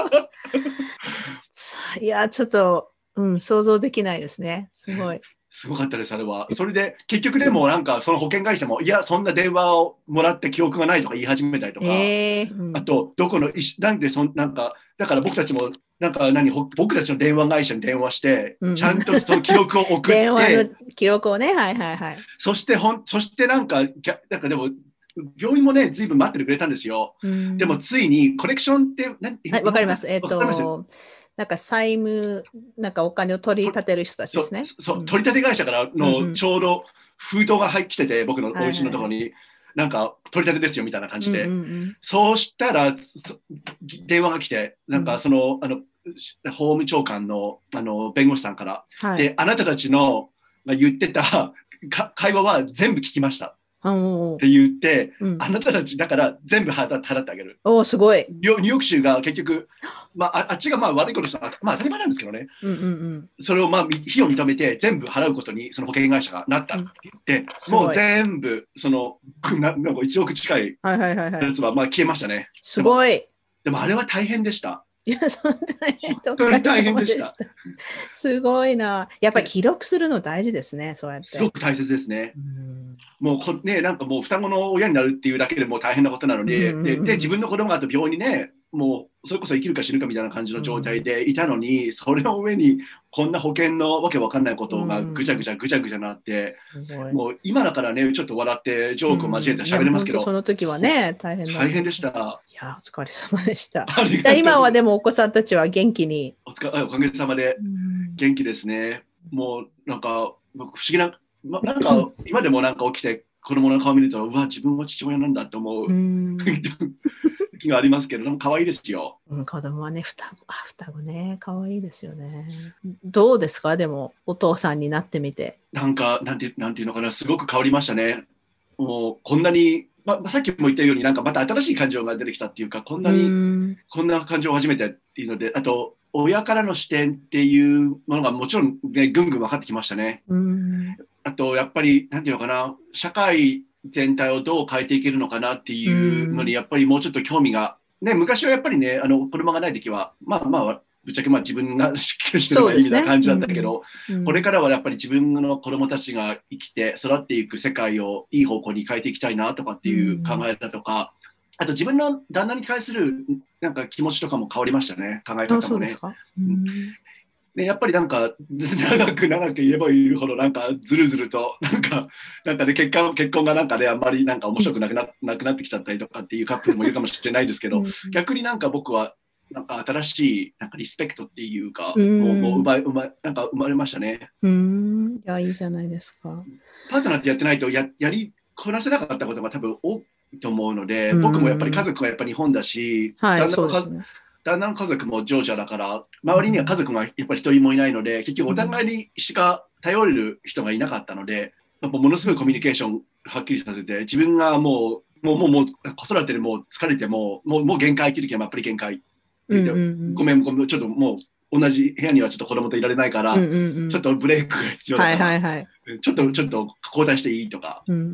いやちょっと、うん、想像できないですね。すごい。 すごかったです、あれは。それで、結局でもなんか、その保険会社も、いや、そんな電話をもらって記憶がないとか言い始めたりとか、 えーうん、 あと、どこの、なんでそん、なんか、だから僕たちも、なんか何、僕たちの電話会社に電話して、うん、ちゃんとその記録を送って、 電話の記録をね、はいはいはい。 そして、ほん、そしてなんか、なんかでも、病院もね、ずいぶん待っててくれたんですよ。 うん、 でも、ついに、コレクションって、なんて、 はい、わかります。えっと、なんか債務、なんかお金を取り立てる人たちですね。 そう、そう、取り立て会社からのちょうど封筒が入ってきてて、僕のお家のところに、はいはい、なんか取り立てですよみたいな感じで、うんうんうん、そうしたら電話が来て、なんかその、うん、あの法務長官のあの弁護士さんから、はい、で、あなたたちの言ってた会話は全部聞きました。 って言って、 うん、 あなたたちだから全部払ってあげる。 おー、すごい。 ニューヨーク州が結局、まあ、あっちがまあ悪いことしたら、まあ当たり前なんですけどね。 うんうんうん、 それをまあ費用を認めて全部払うことにその保険会社がなったって言って、うん、もう全部そのななんかいちおく近いやつはまあ消えましたね。 すごい。 でも、でもあれは大変でした。 いや、そんな大変本当に大変でした。 すごいな。やっぱり記録するの大事ですね、そうやって。 すごく大切ですね。うんもうこね、なんかもう双子の親になるっていうだけでもう大変なことなので、うんうんうん、で, で自分の子供があと病院にね、もうそれこそ生きるか死ぬかみたいな感じの状態でいたのに、うん、それの上にこんな保険のわけわかんないことがぐちゃぐちゃぐちゃぐちゃなって、うん、もう今だからね、ちょっと笑ってジョークを交えて喋れますけど、うん、 その時はね、大変大変でした。 いや、お疲れ様でした。今はでもお子さんたちは元気に。 お, つかおかげさまで元気ですね。うん、もうなんか不思議な、ま、なんか今でもなんか起きて子供の顔見ると、うわ、自分は父親なんだと思う時がありますけど、でも可愛いですよ。 うん、子供はね、双子、あ、双子ね、可愛いですよね。どうですか、でも、お父さんになってみて。 なんか、なんて、なんていうのかな、すごく変わりましたね。もう、こんなに、まあ、さっきも言ったように、なんかまた新しい感情が出てきたっていうか、こんなに、こんな感情を初めてっていうので、あと、親からの視点っていうものがもちろん、ね、ぐんぐん分かってきましたね。 うんあと、やっぱり、なんていうのかな、社会全体をどう変えていけるのかなっていうのに、やっぱりもうちょっと興味が、ね、昔はやっぱりね、あの子供がない時は、まあまあ、ぶっちゃけまあ自分がしっかりしてるのがいいみたいな感じだったけど、ねうんうん、これからはやっぱり自分の子供たちが生きて育っていく世界をいい方向に変えていきたいなとかっていう考え方とか、うん、あと自分の旦那に対するなんか気持ちとかも変わりましたね、考え方もね。でやっぱりなんか長く長く言えば言うほどなんかずるずるとなんかなんかね結婚結婚がなんかねあんまりなんか面白くなくな、なくなってきちゃったりとかっていうカップルもいるかもしれないですけど、うん、逆になんか僕はなんか新しいなんかリスペクトっていうか、うん、もうもう生ま生まなんか生まれましたね。 うん、いやいいじゃないですか。 パートナーってやってないと や, やりこなせなかったことが多分多いと思うので、うん、僕もやっぱり家族はやっぱり日本だし、 はい、 旦那そうですね。 旦那の家族もジョージアだから周りには家族がやっぱり一人もいないので、結局お互いにしか頼れる人がいなかったので、やっぱものすごいコミュニケーションはっきりさせて、自分がもうもうもうもう子育てでもう疲れてももうもう限界っていう時はやっぱり限界、うんうんうん、ごめんごめんちょっともう同じ部屋にはちょっと子供といられないから、うんうんうん、ちょっとブレイクが必要だから、はいはいはい、ちょっとちょっと交代していいとか、うんうんうん、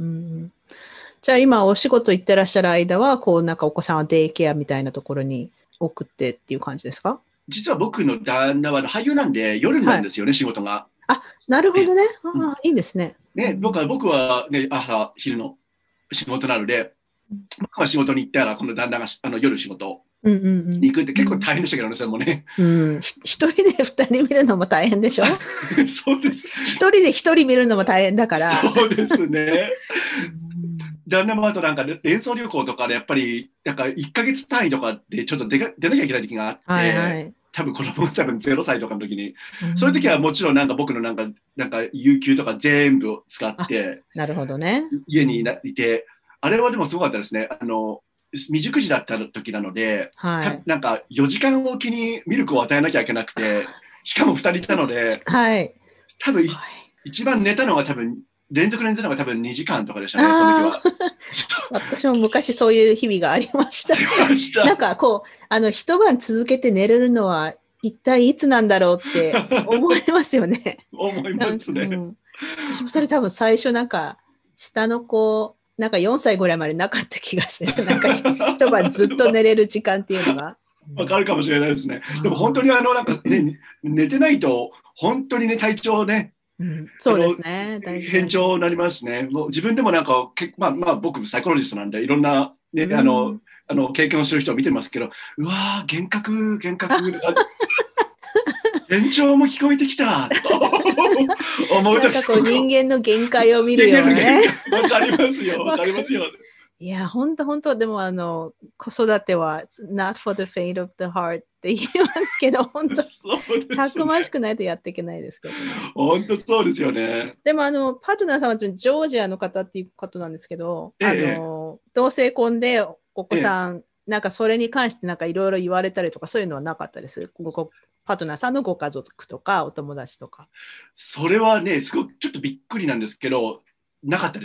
じゃあ今お仕事行ってらっしゃる間はこうなんかお子さんはデイケアみたいなところに送ってっていう感じですか？ 実は僕の旦那は俳優なんで夜なんですよね、はい、仕事が。 あ、なるほどね。ああ、いいですね。 ね、僕は僕は、ね、朝昼の仕事なので、僕は仕事に行ったらこの旦那があの夜仕事に行くって結構大変でしたけどね、それもね。 うん、一人で二人見るのも大変でしょ？ そうです。 一人で一人見るのも大変だから。 そうですね。旦那もあとなんか連想旅行とかでやっぱりなんかいっかげつ単位とかでちょっと出か出なきゃいけない時があって、はいはい、多分子供が多分ゼロさいとかの時に、うん、そういう時はもちろんなんか僕のなんかなんか有給とか全部使ってなるほどね、 家にいて、あれはでもすごかったですね。あの未熟児だった時なので、はい、なんかよじかんおきにミルクを与えなきゃいけなくて、しかもふたりいたので、はい、多分一番寝たのが多分連続で寝たのが多分にじかんとかでしたね、その時は。 私も昔そういう日々がありました。なんかこう、あの一晩続けて寝れるのは一体いつなんだろうって思いますよね。 思いますね。うん、 私もそれ多分最初なんか下の子、なんかよんさいぐらいまでなかった気がする。なんか一晩ずっと寝れる時間っていうのが。 わかるかもしれないですね。でも本当にあのなんか、ね、寝てないと本当にね体調ね。 うん、そうですね。 変調になりますね。もう自分でもなんか、まあ、まあ僕サイコロジストなんでいろんな、ねうん、あのあの経験をする人を見てますけど、うわー幻覚幻覚変調も聞こえてきた思うとなんかこう人間の限界を見るよね。 わかりますよわかりますよ。 いや本当本当でもあの子育ては not for the faint of the heart って言いますけど本当たくましくないとやっていけないですけどね。 本当そうですよね。 でもあのパートナーさんはジョージアの方っていうことなんですけど、ええ、あの同性婚でお子さん、ええ、なんかそれに関してなんかいろいろ言われたりとかそういうのはなかったです。ごパートナーさんのご家族とかお友達とか。 それはねすごくちょっとびっくりなんですけどなかったです。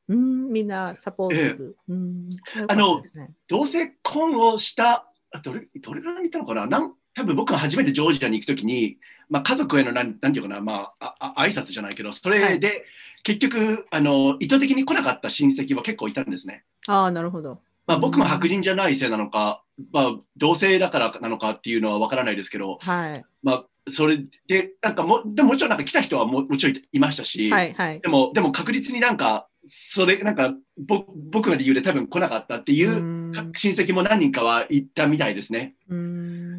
うん、みんなサポーティブ。 ええ、 うん、 あの、ね、同性婚をした、どれ、どれぐらいにいたのかな、なん多分僕が初めてジョージアに行くときに、まあ、家族へのなん、なんていうかな、まあ、あ、挨拶じゃないけど、それで、はい、結局あの、意図的に来なかった親戚は結構いたんですね。 ああ、なるほど。 まあ、僕も白人じゃないせいなのか、まあ、同性だからなのかっていうのは分からないですけど、 はい、 まあ、それで、なんかも、でももちろんなんか来た人はももちろんいましたし、 はいはい、 でも、でも確実になんか、それ、なんか、ぼ僕の理由で多分来なかったっていう親戚も何人かは言ったみたいですね。 うん、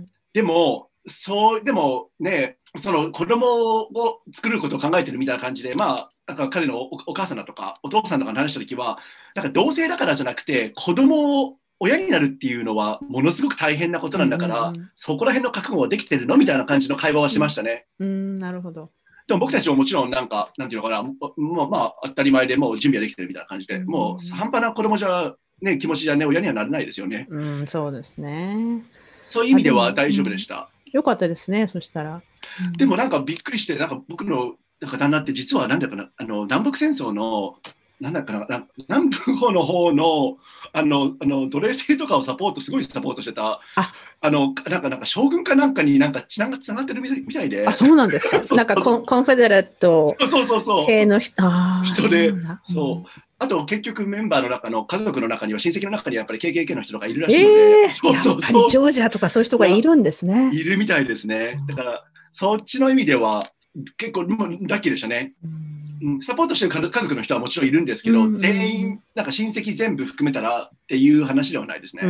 でも、そう、でもね、その子供を作ることを考えてるみたいな感じで、まあ、なんか彼の お, お母さんだとか、お父さんとか話したときは、なんか同性だからじゃなくて、子供を親になるっていうのはものすごく大変なことなんだから、うんうんうん、そこら辺の覚悟はできてるのみたいな感じの会話はしましたね。 うん、うん、なるほど。 でも僕たちももちろんなんか、なんていうのかな、もうまあ当たり前でもう準備はできてるみたいな感じで、うん、もう半端な子供じゃ、ね、気持ちじゃね、親にはなれないですよね。 うん、そうですね。 そういう意味では大丈夫でした。 うん、よかったですね、そしたら。 うん、でもなんかびっくりして、なんか僕のなんか旦那って実はなんだかな、あの南北戦争のなんだかな、南部の方のあのあの奴隷制とかをサポート、すごいサポートしてた、ああのなんかなんか将軍かなんかになんかつながってるみたいで。 あ、そうなんですか。なんかコン、コンフェデレット系の人、 人で、そう。あと結局メンバーの中の家族の中には親戚の中にやっぱり ケーケーケー の人とかいるらしいので、 えー、そうそうそう、やっぱりジョージアとかそういう人がいるんですね。 いるみたいですね。だからそっちの意味では結構もうラッキーでしたね。うん、サポートしてる家族の人はもちろんいるんですけど、うんうん、全員なんか親戚全部含めたらっていう話ではないですね。 うん、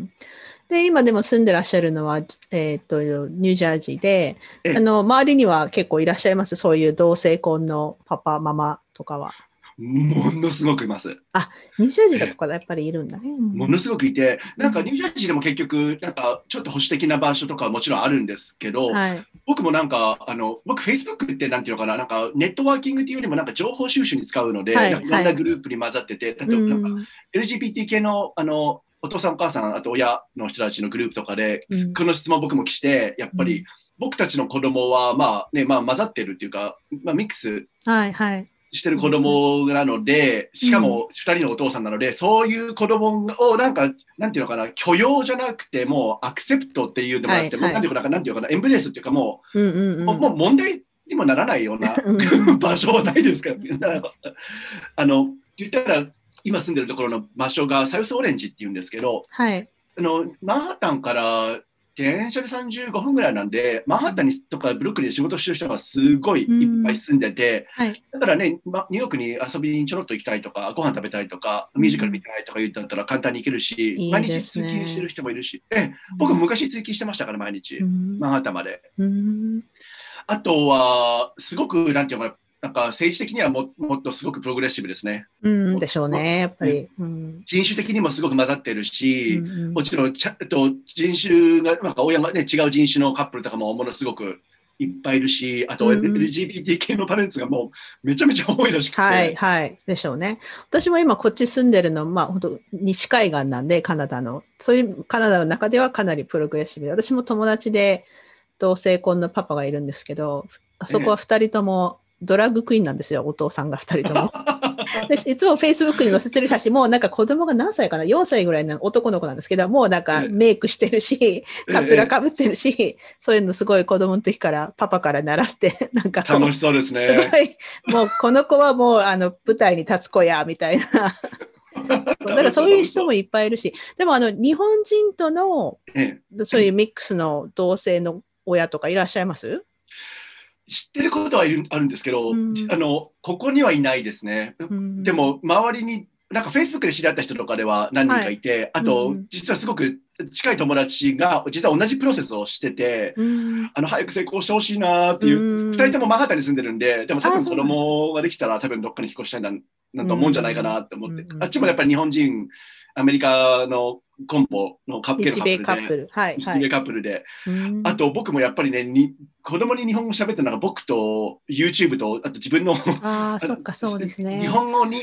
で今でも住んでらっしゃるのは、えー、とニュージャージーで、あの周りには結構いらっしゃいます、そういう同性婚のパパママとかは。 ものすごくいます。 あ、ニュージャージーだとかやっぱりいるんだね。 ものすごくいて、なんかニュージャージーでも結局、なんかちょっと保守的な場所とかはもちろんあるんですけど、はい、僕もなんか、あの僕、Facebook ってなんていうのかな、なんかネットワーキングっていうよりもなんか情報収集に使うので、はい、なんかいろんなグループに混ざってて、はい、なんか エルジービーティー 系の、あのお父さんお母さん、あと親の人たちのグループとかで、うん、この質問僕もして、やっぱり、うん、僕たちの子供はまあね、まあ混ざってるっていうか、まあミックス。 はいはいしてる子供なので、しかもふたりのお父さんなので、うん、そういう子供をなんか、なんていうのかな、許容じゃなくて、もうアクセプトっていうのがあって、はいはい、もうなんていうかな、なんていうかな、エンブレースっていうかもう、うんうんうん、もう、もう問題にもならないような場所はないですから、あの、言ったら、今住んでるところの場所がサウスオレンジっていうんですけど、 はい、 あのマンハッタンから電車でさんじゅうごふんぐらいなんで、マンハッタンにとかブルックリンで仕事してる人がすごいいっぱい住んでて、はい、だからね、ま、ニューヨークに遊びにちょろっと行きたいとか、ご飯食べたいとか、ミュージカル見たいとか言ったら簡単に行けるし、いい毎日通勤してる人もいるし、え僕も昔通勤してましたから、毎日、マンハッタンまで。あとは、すごく、なんていうのかな、なんか政治的には も, もっとすごくプログレッシブですね。 うんでしょうね、やっぱり。 うん、人種的にもすごく混ざってるし、うんうん、もちろんちゃと人種が、なんか親が、ね、違う人種のカップルとかもものすごくいっぱいいるし、あと エルジービーティー 系のパレンツがもうめちゃめちゃ多いらしくて。 はいはい、でしょうね。私も今こっち住んでるの、まあ本当西海岸なんで、カナダの。そういうカナダの中ではかなりプログレッシブで、私も友達で同性婚のパパがいるんですけど、あそこはふたりとも、ええドラッグクイーンなんですよ、お父さんがふたりとも。でいつもフェイスブックに載せてる写真も、なんか子供が何歳かな、よんさいぐらいの男の子なんですけど、もうなんかメイクしてるし、カツラかぶってるし、そういうのすごい子供の時から、パパから習って、なんか楽しそうですね。 すごい、もうこの子はもうあの舞台に立つ子や、みたいな。なんかそういう人もいっぱいいるし、でもあの日本人との、そういうミックスの同性の親とかいらっしゃいます？ 知ってることはいるあるんですけど、うん、あのここにはいないですね。うん、でも周りになんか Facebook で知り合った人とかでは何人かいて、はい、あと、うん、実はすごく近い友達が実は同じプロセスをしてて、うん、あの早く成功してほしいなっていう、うん、ふたりともマンハッタンに住んでるんで、でも多分子供ができたら多分どっかに引っ越したいな、なんと思うんじゃないかなって思って、うん、あっちもやっぱり日本人アメリカのコンポのカップルで、 日米カップル、はい、 日米カップルで、あと僕もやっぱりね、に子供に日本語喋ってるのが僕と YouTube と、あと自分のあそっかそうですね。 日本語に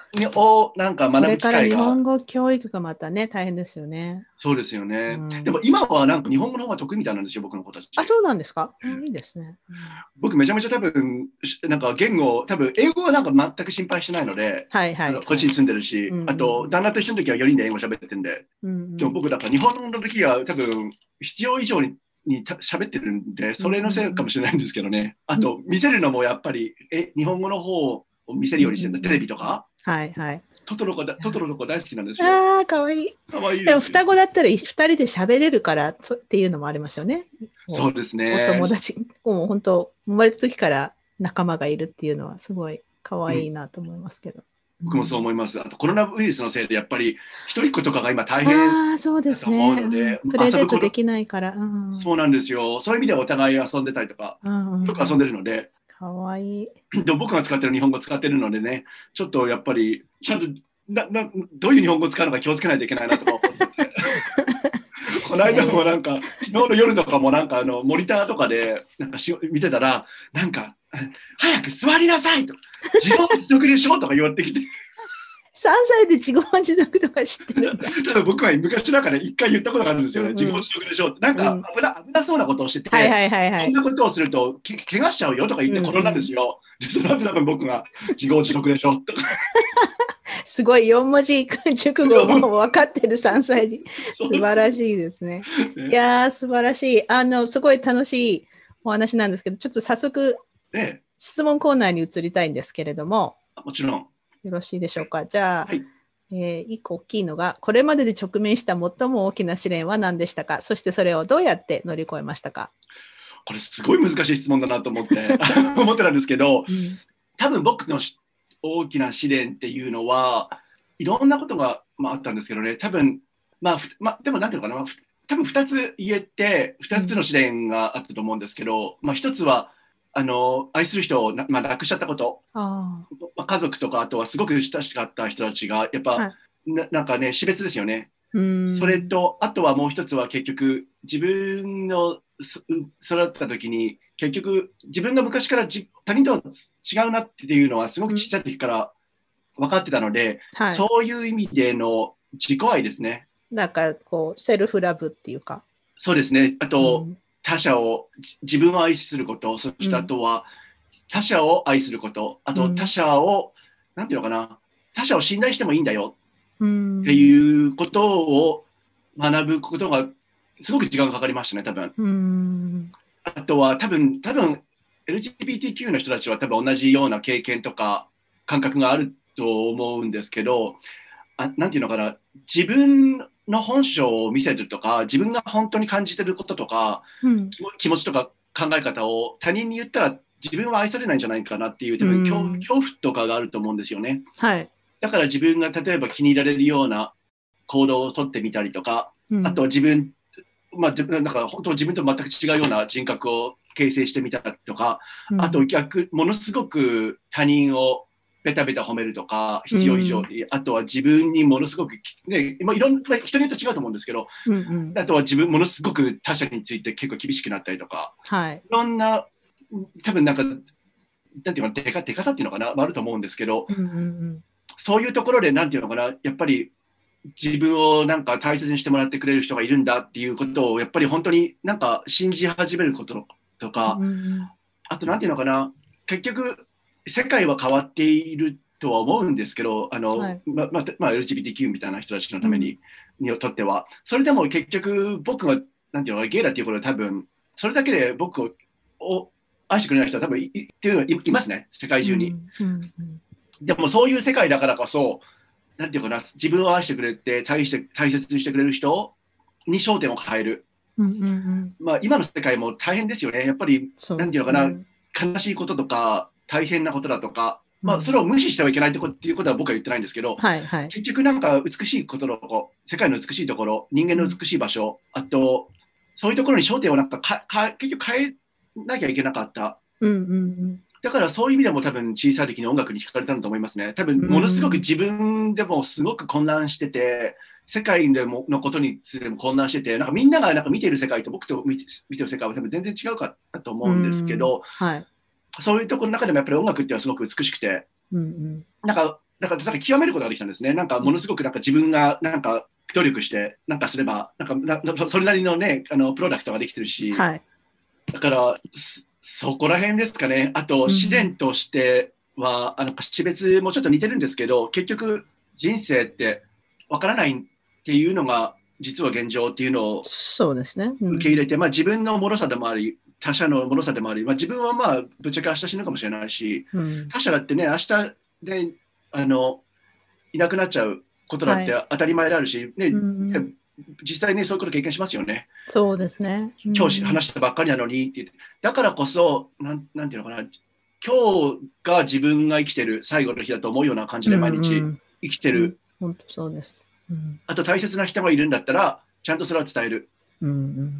をなんか学ぶ機会が。これから日本語教育がまたね、大変ですよね。 そうですよね。うん、でも今はなんか日本語の方が得意みたいなんですよ、僕の子たち。 あ、そうなんですか。うん、いいですね。 うん、僕めちゃめちゃ多分、なんか言語、多分英語はなんか全く心配してないので、 はいはいはい、 こっちに住んでるし、うんうん、あと旦那と一緒の時はよにんで英語喋ってるんで、うんうん、でも僕だから日本の時は多分必要以上にに喋ってるんで、それのせいかもしれないんですけどね。うんうん、あと見せるのもやっぱりえ日本語の方を見せるようにしてる、うんうん、テレビとか。 はいはい。 トトロがトトロの子大好きなんですよ。 ああ、かわいい。 かわいいです。 でも双子だったら二人で喋れるからっていうのもありますよね。 そうですね。 お友達、もう本当生まれた時から仲間がいるっていうのはすごいかわいいなと思いますけど。 うん、僕もそう思います。あとコロナウイルスのせいでやっぱり一人っ子とかが今大変だと思うので、 そうですね、うん、プレゼントできないから、うん、 そうなんですよ。そういう意味ではお互い遊んでたりとか、うんうん、よく遊んでるので。 かわいい。 でも僕が使ってる日本語使ってるのでね、ちょっとやっぱりちゃんとななどういう日本語を使うのか気をつけないといけないなとか思ってこの間もなんか昨日の夜とかもなんかあのモニターとかでなんかし見てたらなんか早く座りなさいと自業自得でしょとか言われてきてさんさいで自業自得とか知ってるんだ。 ただ僕は昔なんかね一回言ったことがあるんですよね、うんうん、自業自得でしょってなんか危な、危なそうなことをしてて、はいはいはいはい、そんなことをするとけ怪我しちゃうよとか言って転んだんですよ、うんうん、でその後多分僕が自業自得でしょとかすごいよん文字熟語も分かってるさんさい児。素晴らしいですね。いやー、素晴らしい。あの、すごい楽しいお話なんですけど、ちょっと早速、ね、質問コーナーに移りたいんですけれども。 もちろん。 よろしいでしょうか。じゃあ、はい、えー、一個大きいのが、これまでで直面した最も大きな試練は何でしたか？そしてそれをどうやって乗り越えましたか？ これすごい難しい質問だなと思って思ってたんですけど、うん、多分僕の大きな試練っていうのはいろんなことが、まあ、あったんですけどね、多分、まあ、まあ、でもなんていうのかな、多分ふたつ言えて、ふたつの試練があったと思うんですけど、うん、まあ、ひとつは、あの愛する人をな、まあ、亡くしちゃったこと、あ、まあ、家族とか、あとはすごく親しかった人たちが、やっぱ、はい、な, なんかね、死別ですよね。それと、あとはもう一つは結局、自分の育った時に、結局、自分が昔からじ他人とは違うなっていうのは、すごく小さい時から分かってたので、うん、はい、そういう意味での自己愛ですね。 なんかこう、セルフラブっていうか。 そうですね。あと、うん、他者を、自分を愛すること、そしてあとは、他者を愛すること、あと他者を、うん、なんていうのかな、他者を信頼してもいいんだよっていうことを学ぶことが、すごく時間がかかりましたね、多分。うん、あとは、多分、多分、エルジービーティーキュー の人たちは多分同じような経験とか感覚があると思うんですけど、あ、なんていうのかな、自分の本性を見せるとか、自分が本当に感じてることとか、うん、気持ちとか考え方を他人に言ったら自分は愛されないんじゃないかなっていう多分、うん、恐怖とかがあると思うんですよね。はい、だから自分が例えば気に入られるような行動をとってみたりとか、うん、あとは自分、まあ、なんか本当自分と全く違うような人格を形成してみたりとか、うん、あと逆、ものすごく他人をベタベタ褒めるとか、必要以上に、うん、あとは自分にものすごく、ね、まあ、いろんな人によって違うと思うんですけど、うんうん、あとは自分ものすごく他者について結構厳しくなったりとか、はい、いろんな、多分なんか、なんていうのかな、出方出方っていうのかな、あると思うんですけど、うんうんうん、そういうところで、なんていうのかな、やっぱり自分をなんか大切にしてもらってくれる人がいるんだっていうことを、やっぱり本当になんか信じ始めることとか、うんうん、あとなんていうのかな、結局、世界は変わっているとは思うんですけど、あの、はい、まままあ、エルジービーティーキュー みたいな人たちのために、うん、にとっては、それでも結局僕がなんていうのゲイだっていうことで多分それだけで僕をを愛してくれない人は多分 い, い, っていうの い, いますね、世界中に、うんうんうん、でもそういう世界だからこそなんていうかな、自分を愛してくれて大して大切にしてくれる人に焦点を変える、うんうんうん、まあ、今の世界も大変ですよね、やっぱり、なんていうのかな、悲しいこととか大変なことだとか、まあ、それを無視してはいけないっていうことは僕は言ってないんですけど、はいはい、結局なんか美しいことの世界の美しいところ、人間の美しい場所、うん、あとそういうところに焦点をなんかかか結局変えなきゃいけなかった、うんうんうん、だからそういう意味でも多分小さい時に音楽に惹かれたんだと思いますね。多分ものすごく自分でもすごく混乱してて、世界でものことについても混乱してて、なんかみんながなんか見ている世界と僕と見てる世界は多分全然違うかったと思うんですけど、はい、そういうところの中でもやっぱり音楽っていうのはすごく美しくて、うんうん、なんかだから、だから極めることができたんですね。なんかものすごくなんか自分がなんか努力してなんかすれば、なんかなそれなりのね、あのプロダクトができてるし、 はい、 だからそこら辺ですかね。あと、試練としては、うん、あの死別もちょっと似てるんですけど、結局人生ってわからないっていうのが実は現状っていうのをそうですね、 受け入れて、まあ自分の脆さでもあり、他者の脆さでもあり、まあ、自分はまあぶっちゃけ明日死ぬかもしれないし、うん、他者だってね、明日であのいなくなっちゃうことだって当たり前であるし、はいねうん、ね実際ね、そういうこと経験しますよね。 そうですね。 うん、今日話したばっかりなのにってだからこそなん、なんていうのかな、今日が自分が生きてる最後の日だと思うような感じで毎日生きてる。 本当そうです、 うん。あと大切な人がいるんだったら、ちゃんとそれは伝える。 うんうん、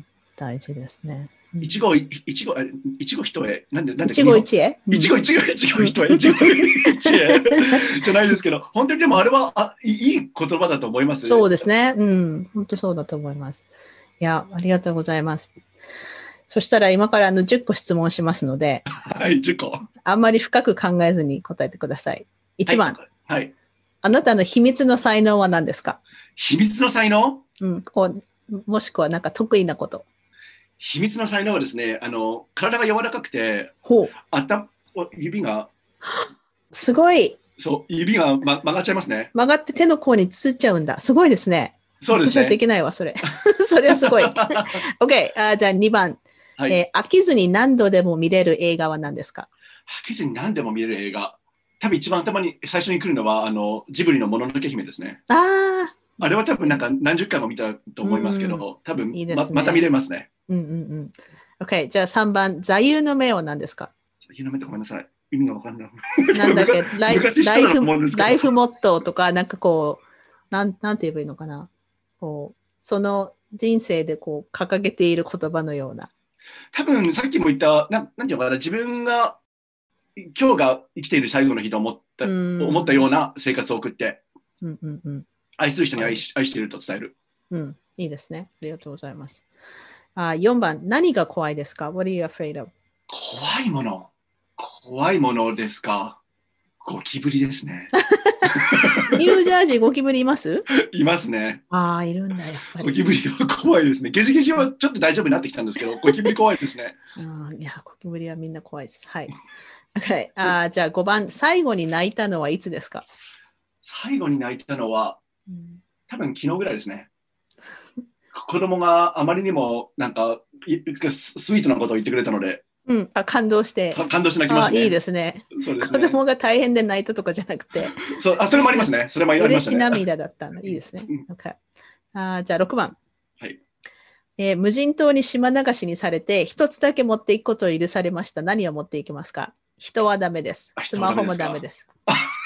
大事ですね。 一期一期一期一会なんでなんで一期一会一期一会一期一会一期一会じゃないですけど、本当にでもあれはあいい言葉だと思います。 そうですね。うん、本当そうだと思います。いや、ありがとうございます。そしたら今からあのじゅっこ質問しますので、 はい、じゅっこ。 あんまり深く考えずに答えてください。いちばん、 はい、はい。 あなたの秘密の才能は何ですか？ 秘密の才能？ うん、こうもしくはなんか得意なこと。 秘密の才能はですね、あの体が柔らかくて、 ほう頭指がすごい。 そう指が、ま、曲がっちゃいますね。 曲がって手の甲につっちゃうんだ。すごいですね。 そうですね。 できないわそれ。それはすごい。OK、あじゃあにばん、はいえー、飽きずに何度でも見れる映画は何ですか？ 飽きずに何でも見れる映画。多分一番頭に最初に来るのはあのジブリのもののけ姫ですね。 ああ。 あれは多分なんか何十回も見たと思いますけど、うん、多分いいですね、ま, また見れますね。 うんうんうん。OK、じゃあさんばん、座右の銘は何ですか？ 座右の銘ってごめんなさい。意味がわかんない。 なんだっけライフ、ライフ、ライフモットーとか、なんかこう、なん、なんて言えばいいのかな。こう、その人生でこう、掲げている言葉のような。 多分さっきも言った、ななんていうのかな、自分が、今日が生きている最後の日と思った、思ったような生活を送って、 うんうんうん、 愛する人に愛し、愛していると伝える。 うん、いいですね。ありがとうございます。あよんばん、何が怖いですか？ What are you afraid of? 怖いもの。怖いものですか。ゴキブリですね。 ニュージャージーゴキブリいます？ いますね。 ああ、いるんだ、やっぱり。 ゴキブリは怖いですね。ゲジゲジはちょっと大丈夫になってきたんですけど、ゴキブリ怖いですね。 あいや、ゴキブリはみんな怖いです。はい。Okay、あじゃあごばん、最後に泣いたのはいつですか？ 最後に泣いたのは、多分昨日ぐらいですね。子供があまりにもなんかスイートなことを言ってくれたので、 うん、あ感動して。 感動して泣きましたね。 いいですね。 そうですね。 子供が大変で泣いたとかじゃなくて。 そうあそれもありますね。それもありましたね。 嬉し涙だったの。いいですね。okay、あじゃあろくばん。 はいえー、無人島に島流しにされて、一つだけ持っていくことを許されました。何を持っていきますか？人はダメです。スマホもダメです。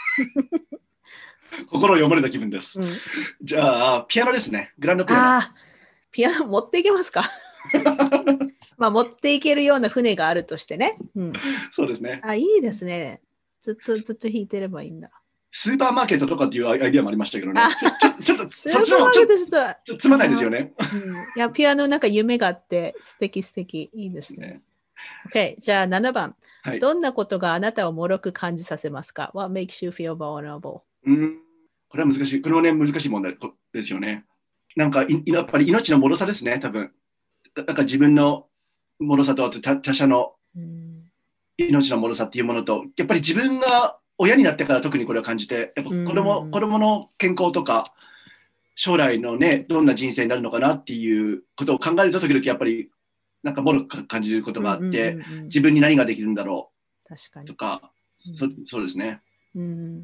心を読まれた気分です。うん、じゃあ、ピアノですね。グランドピアノ。 あピアノ持っていけますか？まあ、持っていけるような船があるとしてね。うん、 そうですね。 あ、いいですね。ずっとずっと弾いてればいいんだ。 スーパーマーケットとかっていうアイディアもありましたけどね。ちょっと、 スーパーマーケットちょっとつまないですよね。 うん、いや、ピアノなんか夢があって素敵素敵。いいですね。OK、じゃあななばん、はい。どんなことがあなたを脆く感じさせますか？ What makes you feel vulnerable? うん、これは難しい。これはね、難しい問題ですよね。なんかい、やっぱり命の脆さですね、多分。なんか自分の脆さと、あと他, 他者の命の脆さっていうものと、やっぱり自分が親になってから特にこれを感じて、やっぱ子供、子供の健康とか、将来のね、どんな人生になるのかなっていうことを考えると、時々やっぱり、なんか脆く感じることがあって、自分に何ができるんだろう確かにとか、うん、そ, そうですね。 うん、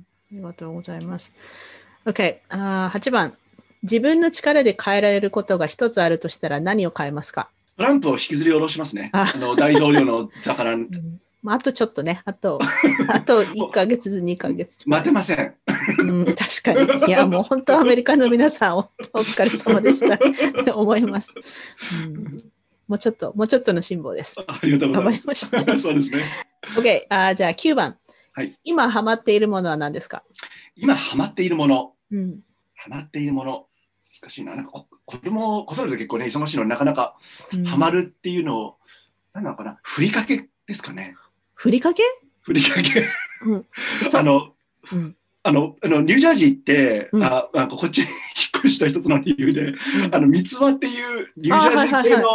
ありがとうございます。OK、あはちばん。自分の力で変えられることが一つあるとしたら何を変えますか？ トランプを引きずり下ろしますね。あの大統領の座から、うんまあ、あとちょっとね、あと、あといっかげつ、にかげつ。 待てません。 うん、確かに。いや、もう本当アメリカの皆さんお、お疲れ様でしたって思います、うん。もうちょっと、もうちょっとの辛抱です。 ありがとうございます。 頑張りましょう。 そうですね。 OK、あじゃあきゅうばん、 はい。 今ハマっているものは何ですか？ 今ハマっているもの。 うん、 ハマっているもの。難しいな。なんか子供、子育て結構ね、忙しいのになかなかハマるっていうのを、うん、何なのかな、ふりかけですかね。 ふりかけ？ ふりかけ。 うん、 あの、 うん、 あの、あのニュージャージーって、 うん、 あなんかこっちに引っ越した一つの理由で、うん、あの三つ葉っていうニュージャージー系の、はいはいはい、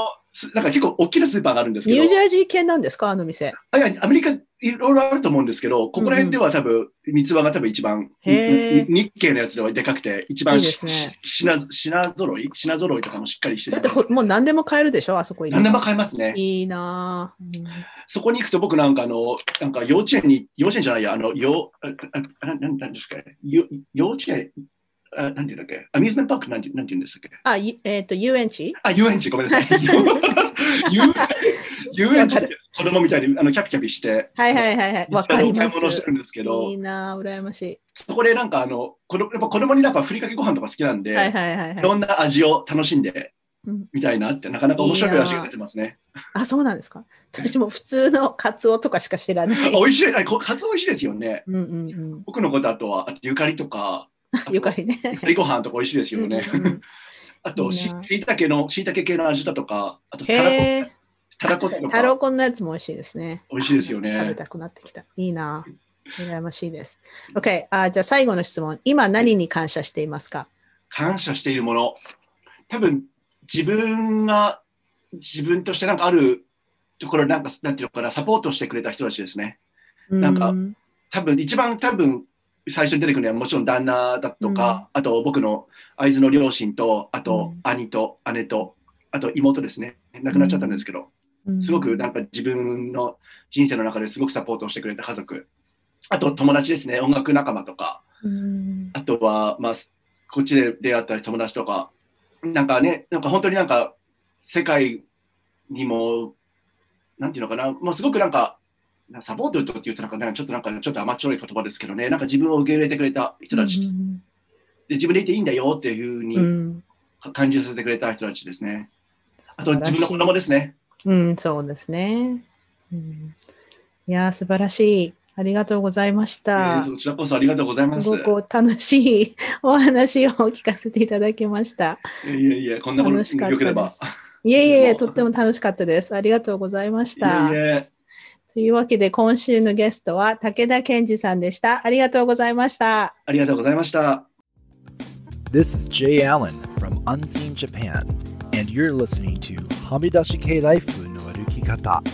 なんか結構大きなスーパーがあるんですけど。 ニュージャージー系なんですか、あの店。 あいやアメリカいろいろあると思うんですけど、ここら辺では多分、三つ葉が多分一番、 へ日系のやつではでかくて、一番いいですね、 品、品揃い品揃いとかもしっかりしてる。 だってもう何でも買えるでしょ、あそこ行けば。 何でも買えますね。 いいな、うん、 そこに行くと僕なんかあの、なんか幼稚園に、幼稚園じゃないや、あの、よあななんですか、幼稚園、あなんていうんだっけ、アミューズメントパークなんてなんて言うんですか。 あ、えっ、ー、と、遊園地あ、遊園地、ごめんなさい。遊園地って子供みたいにあのキャピキャピして、 はいはいはいはい、わかります。 買い物してるんですけど、 いいな、羨ましい。 そこでなんかあの、子供やっぱ子供になんかふりかけご飯とか好きなんで、 はいはいはいはい、 いろんな味を楽しんでみたいなって、なかなか面白い味が出てますね。 いいあ、そうなんですか。私も普通のカツオとかしか知らない。 美味しい、カツオ美味しいですよね。 うんうんうん、 僕のことあとは、あとゆかりとか、 ゆかりね。 ゆかりご飯とか美味しいですよね。うんうんあと、しいたけの、しいたけ系の味だとか、あとたらこ、たらことか。 たらこのやつも美味しいですね。 美味しいですよね。 食べたくなってきた。いいな。羨ましいです。OK、あ、じゃあ最後の質問。今何に感謝していますか？ 感謝しているもの。多分、自分が、自分としてなんかあるところ、なんか、なんていうのかな、サポートしてくれた人たちですね。なんか、多分、一番多分、最初に出てくるのはもちろん旦那だとか、うん、あと僕の会津の両親と、あと兄と姉と、あと妹ですね。亡くなっちゃったんですけど、うん、すごくなんか自分の人生の中ですごくサポートをしてくれた家族。あと友達ですね。音楽仲間とか。うん、あとは、まあ、こっちで出会った友達とか。なんかね、なんか本当になんか世界にも、なんていうのかな、もうすごくなんか、サポートって言うとなんか、ね、ちょっとなんかちょっと甘っちょろい言葉ですけどね、なんか自分を受け入れてくれた人たち、うん、で自分でいていいんだよっていうふうに感じさせてくれた人たちですね。うん、あと自分の子供ですね。 うん、そうですね。うん、いや素晴らしい。ありがとうございました。 えー、そちらこそありがとうございます。 すごく楽しいお話を聞かせていただきました。 いやいやいや、こんなことがよければ。 いえいえ、とっても楽しかったです。ありがとうございました。 いやいやというわけで、今週のゲストは武田健二さんでした。ありがとうございました。 ありがとうございました。 This is Jay Allen from Unseen Japan, and you're listening to はみ出し系ライフの歩き方。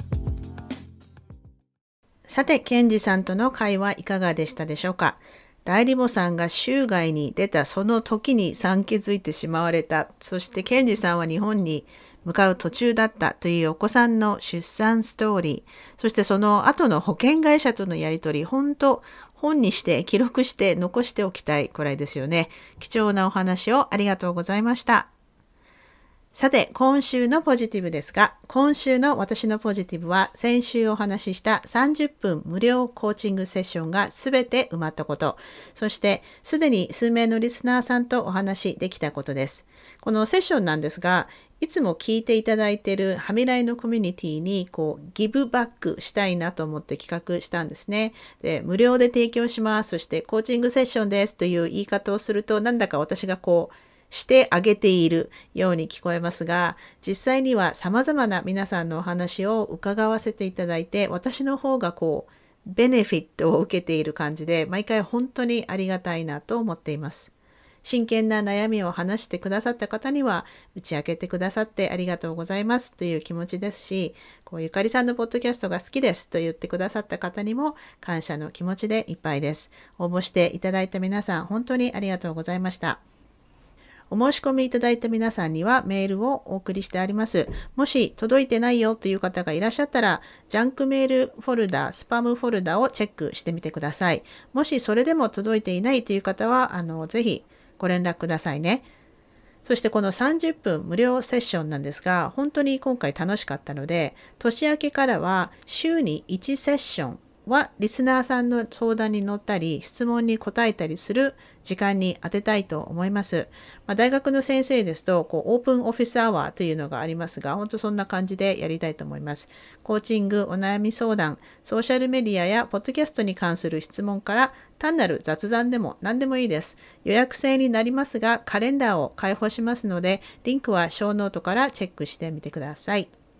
さて、健二さんとの会話いかがでしたでしょうか。代理母さんが州外に出たその時に産気づいてしまわれた。そして健二さんは日本に向かう途中だったというお子さんの出産ストーリー、そしてその後の保険会社とのやり取り、本当本にして記録して残しておきたいくらいですよね。貴重なお話をありがとうございました。さて、今週のポジティブですが、今週の私のポジティブは先週お話ししたさんじゅっぷん無料コーチングセッションがすべて埋まったこと、そしてすでに数名のリスナーさんとお話できたことです。このセッションなんですが、いつも聞いていただいているはみらいのコミュニティにこうギブバックしたいなと思って企画したんですね。で、無料で提供します。そしてコーチングセッションですという言い方をすると、なんだか私がこう、してあげているように聞こえますが、実際には様々な皆さんのお話を伺わせていただいて、私の方がこう、ベネフィットを受けている感じで、毎回本当にありがたいなと思っています。真剣な悩みを話してくださった方には、打ち明けてくださってありがとうございますという気持ちですし、こうゆかりさんのポッドキャストが好きですと言ってくださった方にも感謝の気持ちでいっぱいです。応募していただいた皆さん、本当にありがとうございました。お申し込みいただいた皆さんにはメールをお送りしてあります。もし届いてないよという方がいらっしゃったら、ジャンクメールフォルダ、スパムフォルダをチェックしてみてください。もしそれでも届いていないという方は、あの、ぜひご連絡くださいね。そしてこのさんじゅっぷん無料セッションなんですが、本当に今回楽しかったので、年明けからは週にいちセッションはリスナーさんの相談に乗ったり質問に答えたりする時間に当てたいと思います。まあ、大学の先生ですとこうオープンオフィスアワーというのがありますが、本当そんな感じでやりたいと思います。コーチング、お悩み相談、ソーシャルメディアやポッドキャストに関する質問から単なる雑談でも何でもいいです。予約制になりますがカレンダーを開放しますので、リンクはショーノートからチェックしてみてください。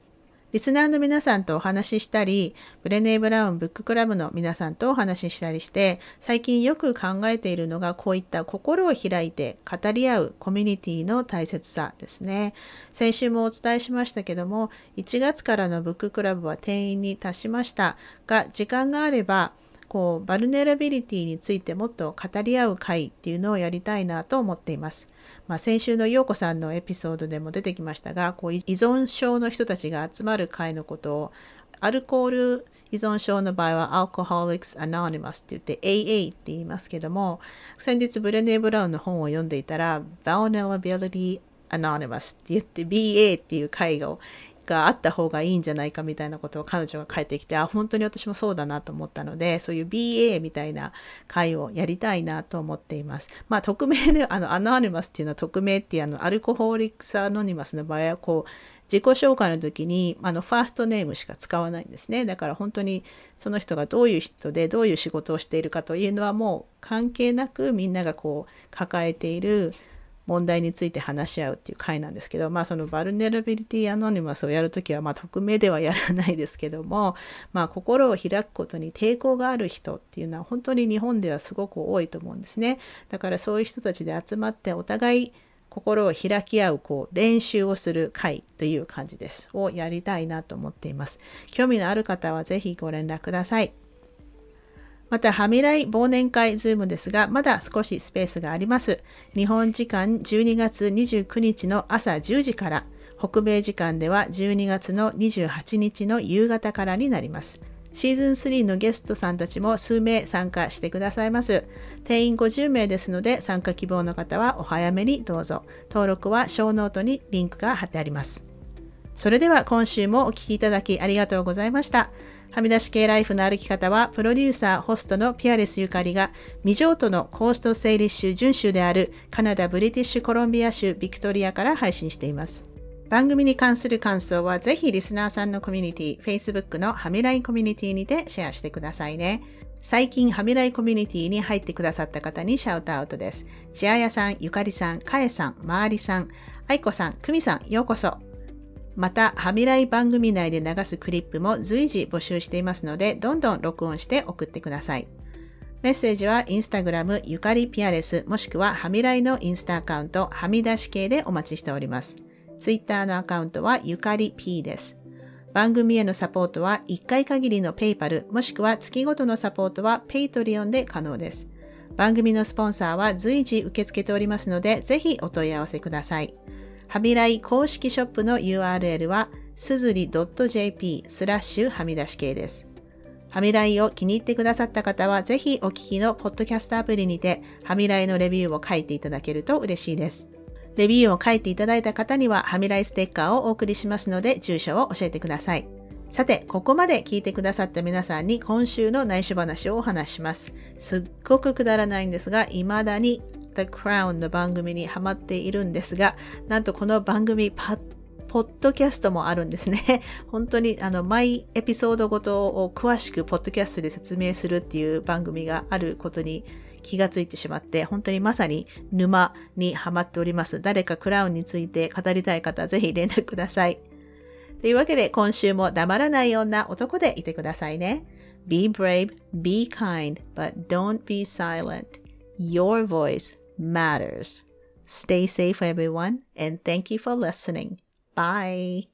リスナーの皆さんとお話ししたり、ブレネー・ブラウンブッククラブの皆さんとお話ししたりして、最近よく考えているのがこういった心を開いて語り合うコミュニティの大切さですね。先週もお伝えしましたけども、いちがつからのブッククラブは定員に達しましたが、時間があれば、こうバルネラビリティについてもっと語り合う会っていうのをやりたいなと思っています。まあ、先週の陽子さんのエピソードでも出てきましたが、こう依存症の人たちが集まる会のことを、アルコール依存症の場合は Alcoholics Anonymous って言って エーエー って言いますけども、先日ブレネー・ブラウンの本を読んでいたら Vulnerability Anonymous って言って ビーエー っていう会ががあった方がいいんじゃないかみたいなことを彼女が書いてきて、あ、本当に私もそうだなと思ったので、そういう ビーエー みたいな会をやりたいなと思っています。まあ匿名で、あのアノニマスっていうのは匿名っていうあのアルコホーリックスアノニマスの場合はこう自己紹介の時にあのファーストネームしか使わないんですね。だから本当にその人がどういう人でどういう仕事をしているかというのはもう関係なく、みんながこう抱えている問題について話し合うっていう会なんですけど、まあそのバルネラビリティアノニマスをやるときはまあ匿名ではやらないですけども、まあ心を開くことに抵抗がある人っていうのは本当に日本ではすごく多いと思うんですね。だからそういう人たちで集まってお互い心を開き合うこう練習をする会という感じですをやりたいなと思っています。興味のある方はぜひご連絡ください。また、はみらい忘年会ズームですが、まだ少しスペースがあります。日本時間じゅうにがつにじゅうくにちの朝じゅうじから、北米時間ではじゅうにがつのにじゅうはちにちの夕方からになります。シーズンスリーのゲストさんたちも数名参加してくださいます。定員ごじゅうめいですので、参加希望の方はお早めにどうぞ。登録はショーノートにリンクが貼ってあります。それでは今週もお聞きいただきありがとうございました。はみ出し系ライフの歩き方は、プロデューサー、ホストのピアレスゆかりが、未譲渡のコースト整理州準州であるカナダ・ブリティッシュコロンビア州ビクトリアから配信しています。番組に関する感想は、ぜひリスナーさんのコミュニティ、Facebook のはみらいコミュニティにてシェアしてくださいね。最近、はみらいコミュニティに入ってくださった方にシャウトアウトです。ちあやさん、ゆかりさん、かえさん、まわりさん、あいこさん、くみさん、ようこそ。また、はみらい番組内で流すクリップも随時募集していますので、どんどん録音して送ってください。メッセージはインスタグラムゆかりピアレスもしくははみらいのインスタアカウントはみ出し系でお待ちしております。ツイッターのアカウントはゆかり P です。番組へのサポートはいっかい限りのペイパルもしくは月ごとのサポートはペイトリオンで可能です。番組のスポンサーは随時受け付けておりますので、ぜひお問い合わせください。はみらい公式ショップの ユーアールエル はすずり .jp スラッシュはみ出し系です。はみらいを気に入ってくださった方はぜひお聞きのポッドキャストアプリにてはみらいのレビューを書いていただけると嬉しいです。レビューを書いていただいた方にははみらいステッカーをお送りしますので住所を教えてください。さて、ここまで聞いてくださった皆さんに今週の内緒話をお話しします。すっごくくだらないんですが、未だにThe Crown の番組にハマっているんですが、なんとこの番組パッポッドキャストもあるんですね。本当にあの毎エピソードごとを詳しくポッドキャストで説明するっていう番組があることに気がついてしまって、本当にまさに沼にハマっております。誰かクラウンについて語りたい方はぜひ連絡ください。というわけで今週も黙らない女男でいてくださいね。Be brave, be kind, but don't be silent. Your voice matters. Stay safe everyone and thank you for listening. Bye.